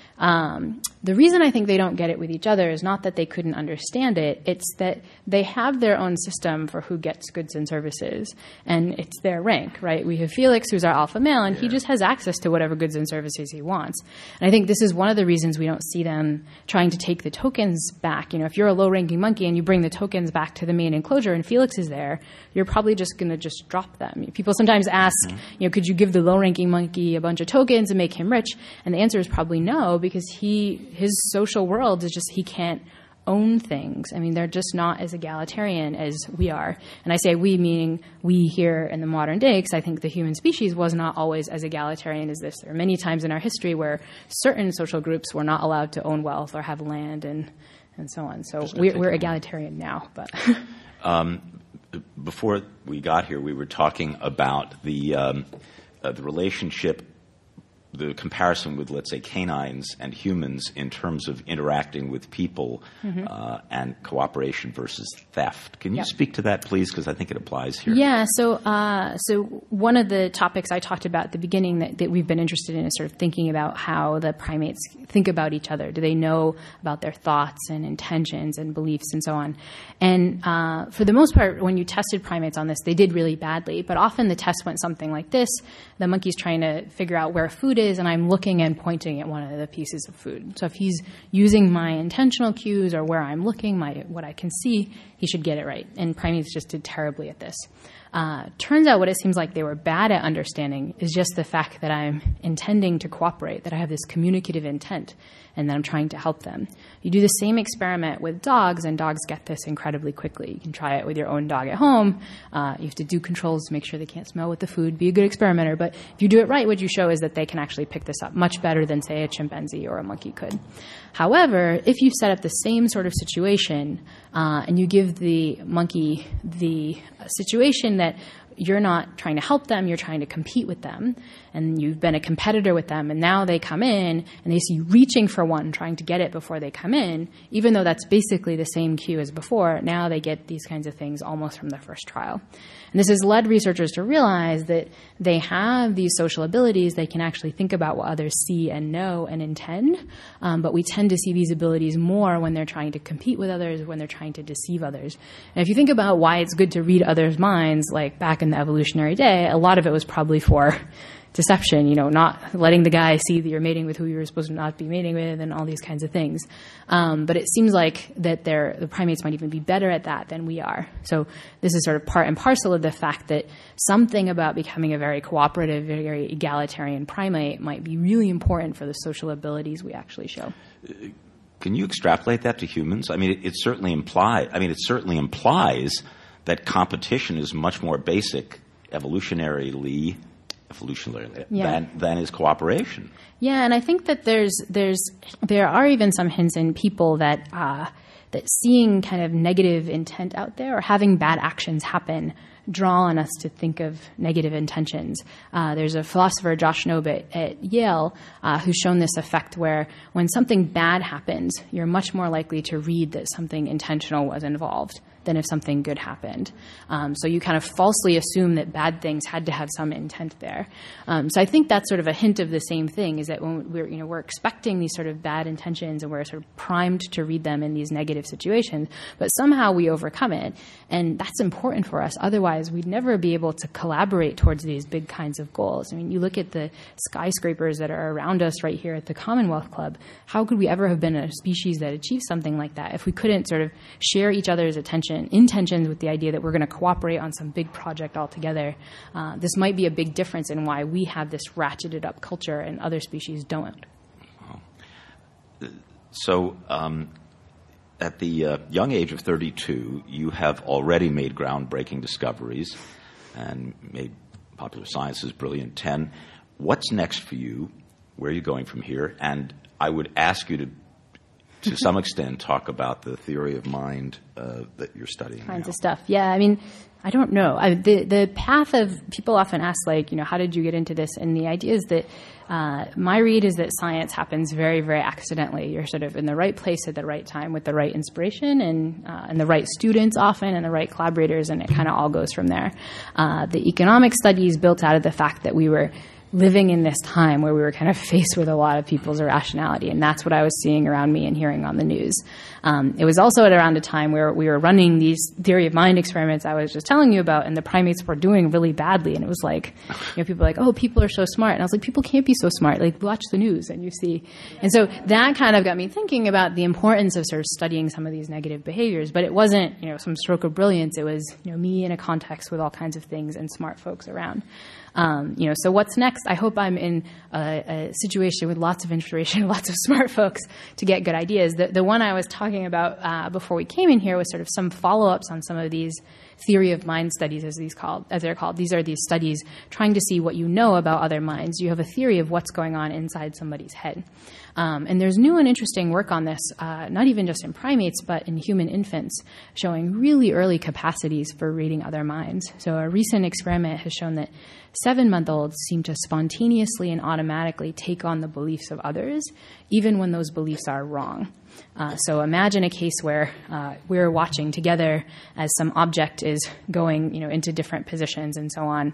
The reason I think they don't get it with each other is not that they couldn't understand it. It's that they have their own system for who gets goods and services, and it's their rank, right? We have Felix, who's our alpha male, and he just has access to whatever goods and services he wants. And I think this is one of the reasons we don't see them trying to take the tokens back. If you're a low-ranking monkey and you bring the tokens back to the main enclosure and Felix is there, you're probably just going to just drop them. People sometimes ask, could you give the low-ranking monkey a bunch of tokens and make him rich? And the answer is probably no, because his social world is just, he can't own things. They're just not as egalitarian as we are. And I say we, meaning we here in the modern day, because I think the human species was not always as egalitarian as this. There are many times in our history where certain social groups were not allowed to own wealth or have land and so on. So we're egalitarian now. But before we got here, we were talking about the relationship, the comparison with, let's say, canines and humans in terms of interacting with people, and cooperation versus theft. Can you speak to that, please? Because I think it applies here. Yeah. So one of the topics I talked about at the beginning that we've been interested in is sort of thinking about how the primates think about each other. Do they know about their thoughts and intentions and beliefs and so on? And for the most part, when you tested primates on this, they did really badly. But often the test went something like this. The monkey's trying to figure out where food is, and I'm looking and pointing at one of the pieces of food. So if he's using my intentional cues or where I'm looking, what I can see, he should get it right. And primates just did terribly at this. Turns out what it seems like they were bad at understanding is just the fact that I'm intending to cooperate, that I have this communicative intent, and that I'm trying to help them. You do the same experiment with dogs, and dogs get this incredibly quickly. You can try it with your own dog at home. You have to do controls to make sure they can't smell with the food. Be a good experimenter. But if you do it right, what you show is that they can actually pick this up much better than, say, a chimpanzee or a monkey could. However, if you set up the same sort of situation and you give the monkey the situation that you're not trying to help them, you're trying to compete with them, and you've been a competitor with them, and now they come in and they see you reaching for one, trying to get it before they come in, even though that's basically the same cue as before, now they get these kinds of things almost from the first trial. And this has led researchers to realize that they have these social abilities. They can actually think about what others see and know and intend, but we tend to see these abilities more when they're trying to compete with others, when they're trying to deceive others. And if you think about why it's good to read others' minds, like back in the evolutionary day, a lot of it was probably for deception, not letting the guy see that you're mating with who you were supposed to not be mating with and all these kinds of things. But it seems like that the primates might even be better at that than we are. So this is sort of part and parcel of the fact that something about becoming a very cooperative, very egalitarian primate might be really important for the social abilities we actually show. Can you extrapolate that to humans? It certainly implies that competition is much more basic evolutionarily evolutionarily, Yeah. than is cooperation. Yeah, and I think that there are even some hints in people that that seeing kind of negative intent out there or having bad actions happen draw on us to think of negative intentions. There's a philosopher, Josh Knobe at Yale, who's shown this effect where when something bad happens, you're much more likely to read that something intentional was involved than if something good happened. So you kind of falsely assume that bad things had to have some intent there. So I think that's sort of a hint of the same thing, is that when we're expecting these sort of bad intentions and we're sort of primed to read them in these negative situations, but somehow we overcome it. And that's important for us. Otherwise, we'd never be able to collaborate towards these big kinds of goals. I mean, you look at the skyscrapers that are around us right here at the Commonwealth Club. How could we ever have been a species that achieved something like that if we couldn't sort of share each other's intentions with the idea that we're going to cooperate on some big project all together? This might be a big difference in why we have this ratcheted up culture and other species don't. So at the young age of 32, you have already made groundbreaking discoveries and made popular science's brilliant 10. What's next for you? Where are you going from here? And I would ask you to some extent, talk about the theory of mind that you're studying. Kinds of stuff. Yeah, I mean, I don't know. The path of people often ask, like, how did you get into this? And the idea is that my read is that science happens very, very accidentally. You're sort of in the right place at the right time with the right inspiration and the right students often and the right collaborators, and it kind of all goes from there. The economic studies built out of the fact that we were living in this time where we were kind of faced with a lot of people's irrationality, and that's what I was seeing around me and hearing on the news. It was also at around a time where we were running these theory of mind experiments I was just telling you about, and the primates were doing really badly, and it was like, people were like, oh, people are so smart, and I was like, people can't be so smart, like, watch the news and you see. And so that kind of got me thinking about the importance of sort of studying some of these negative behaviors, but it wasn't, some stroke of brilliance. It was, me in a context with all kinds of things and smart folks around. So what's next? I hope I'm in a situation with lots of inspiration, lots of smart folks to get good ideas. The one I was talking about before we came in here was sort of some follow-ups on some of these theory of mind studies, as they're called. These are these studies trying to see what you know about other minds. You have a theory of what's going on inside somebody's head. And there's new and interesting work on this, not even just in primates, but in human infants, showing really early capacities for reading other minds. So a recent experiment has shown that 7-month-olds seem to spontaneously and automatically take on the beliefs of others, even when those beliefs are wrong. So imagine a case where we're watching together as some object is going, into different positions and so on.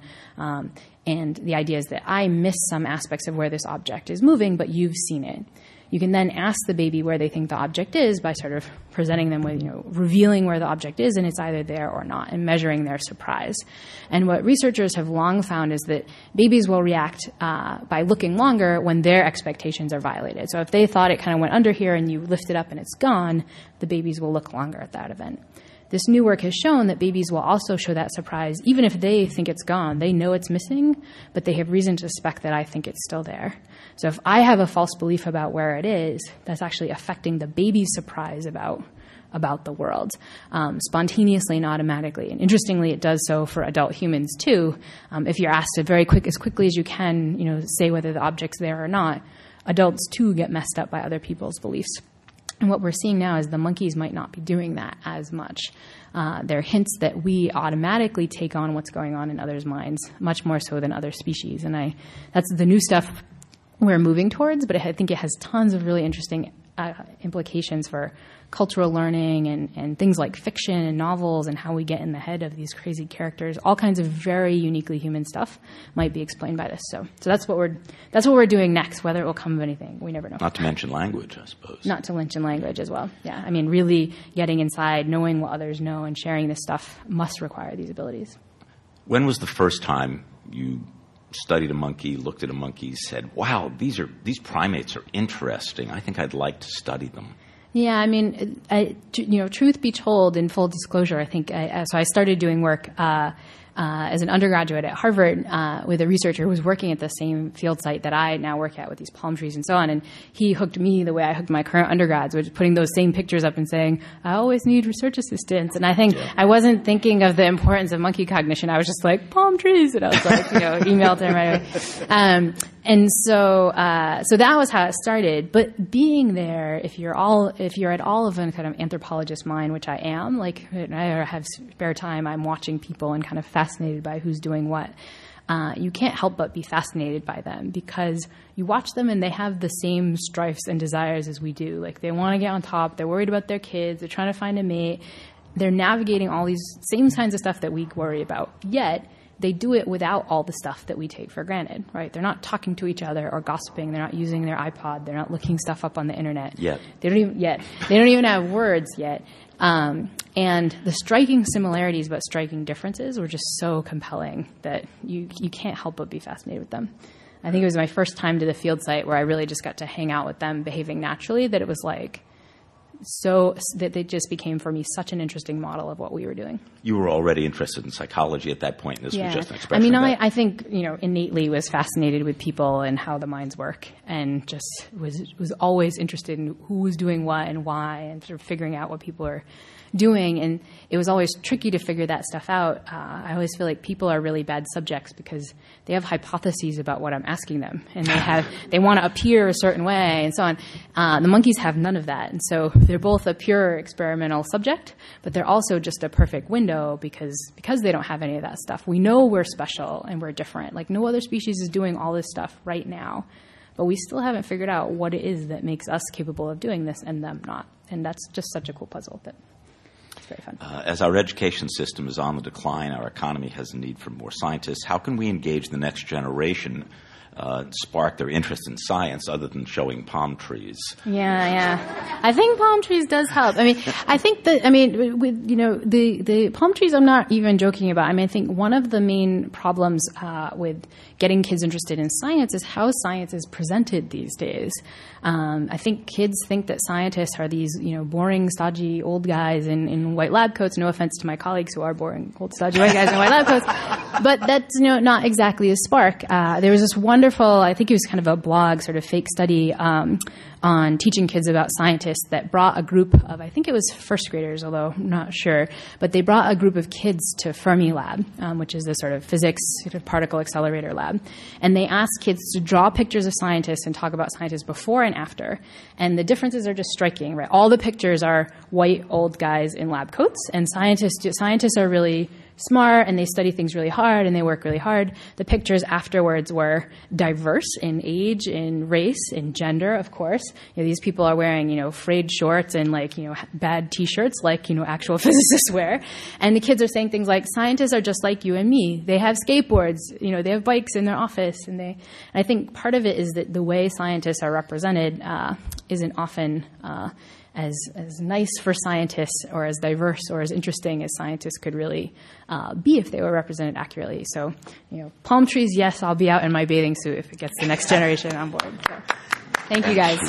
And the idea is that I miss some aspects of where this object is moving, but you've seen it. You can then ask the baby where they think the object is by sort of presenting them with, revealing where the object is, and it's either there or not, and measuring their surprise. And what researchers have long found is that babies will react by looking longer when their expectations are violated. So if they thought it kind of went under here and you lift it up and it's gone, the babies will look longer at that event. This new work has shown that babies will also show that surprise, even if they think it's gone. They know it's missing, but they have reason to suspect that I think it's still there. So if I have a false belief about where it is, that's actually affecting the baby's surprise about the world, spontaneously and automatically. And interestingly, it does so for adult humans too. If you're asked to as quickly as you can, say whether the object's there or not, adults too get messed up by other people's beliefs. And what we're seeing now is the monkeys might not be doing that as much. There are hints that we automatically take on what's going on in others' minds, much more so than other species. And that's the new stuff we're moving towards, but I think it has tons of really interesting implications for cultural learning and things like fiction and novels and how we get in the head of these crazy characters. All kinds of very uniquely human stuff might be explained by this. So that's what we're doing next. Whether it will come of anything, we never know. Not to mention language, I suppose. Not to mention language as well. Yeah, I mean, really getting inside, knowing what others know, and sharing this stuff must require these abilities. When was the first time you studied a monkey, looked at a monkey, said, "Wow, these primates are interesting. I think I'd like to study them"? Yeah, I mean, truth be told, in full disclosure, I think so I started doing work as an undergraduate at Harvard with a researcher who was working at the same field site that I now work at with these palm trees and so on. And he hooked me the way I hooked my current undergrads, which is putting those same pictures up and saying, I always need research assistants. And I think I wasn't thinking of the importance of monkey cognition. I was just like, palm trees. And I was like, emailed him right away. And so that was how it started. But being there, if you're at all of a kind of anthropologist mind, which I am, like I have spare time, I'm watching people and kind of fascinated by who's doing what. You can't help but be fascinated by them because you watch them and they have the same strifes and desires as we do. Like they want to get on top. They're worried about their kids. They're trying to find a mate. They're navigating all these same kinds of stuff that we worry about. Yet they do it without all the stuff that we take for granted, right? They're not talking to each other or gossiping. They're not using their iPod. They're not looking stuff up on the internet. Yet. They don't even have words yet. And the striking similarities but striking differences were just so compelling that you can't help but be fascinated with them. I think it was my first time to the field site where I really just got to hang out with them behaving naturally, that it was like so that they just became for me such an interesting model of what we were doing. You were already interested in psychology at that point, and this was just an expression of that. I think, innately was fascinated with people and how the minds work, and just was always interested in who was doing what and why, and sort of figuring out what people are doing. And it was always tricky to figure that stuff out. I always feel like people are really bad subjects because they have hypotheses about what I'm asking them, and they want to appear a certain way and so on. The monkeys have none of that, and so they're both a pure experimental subject, but they're also just a perfect window because they don't have any of that stuff. We know we're special and we're different. Like no other species is doing all this stuff right now, but we still haven't figured out what it is that makes us capable of doing this and them not. And that's just such a cool puzzle that it's very fun. As our education system is on the decline, our economy has a need for more scientists. How can we engage the next generation, spark their interest in science other than showing palm trees? Yeah. I think palm trees does help. I think with, the palm trees I'm not even joking about. I think one of the main problems with getting kids interested in science is how science is presented these days. I think kids think that scientists are these, boring, stodgy old guys in white lab coats. No offense to my colleagues who are boring, old, stodgy white guys in white lab coats. But that's, not exactly a spark. There was this wonderful, I think it was kind of a blog, sort of fake study on teaching kids about scientists that brought a group of, I think it was first graders, although I'm not sure, but they brought a group of kids to Fermilab, which is the sort of physics sort of particle accelerator lab. And they asked kids to draw pictures of scientists and talk about scientists before and after. And the differences are just striking, right? All the pictures are white old guys in lab coats, and scientists are really smart and they study things really hard and they work really hard. The pictures afterwards were diverse in age, in race, in gender, of course. These people are wearing, frayed shorts and bad t-shirts like, actual physicists wear. And the kids are saying things like, scientists are just like you and me. They have skateboards, they have bikes in their office. And I think part of it is that the way scientists are represented isn't often as nice for scientists or as diverse or as interesting as scientists could really be if they were represented accurately. So, palm trees, yes, I'll be out in my bathing suit if it gets the next generation on board. So, thank you, guys.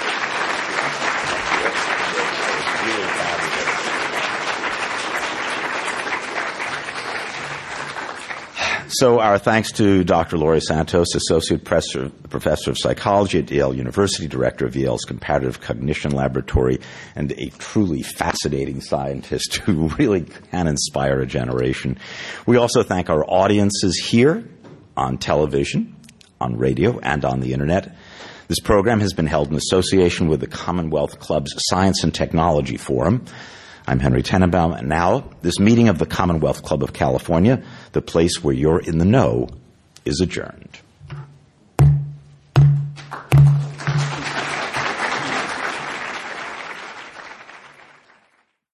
So our thanks to Dr. Laurie Santos, Associate Professor of Psychology at Yale University, Director of Yale's Comparative Cognition Laboratory, and a truly fascinating scientist who really can inspire a generation. We also thank our audiences here on television, on radio, and on the Internet. This program has been held in association with the Commonwealth Club's Science and Technology Forum. I'm Henry Tenenbaum, and now this meeting of the Commonwealth Club of California, the place where you're in the know, is adjourned.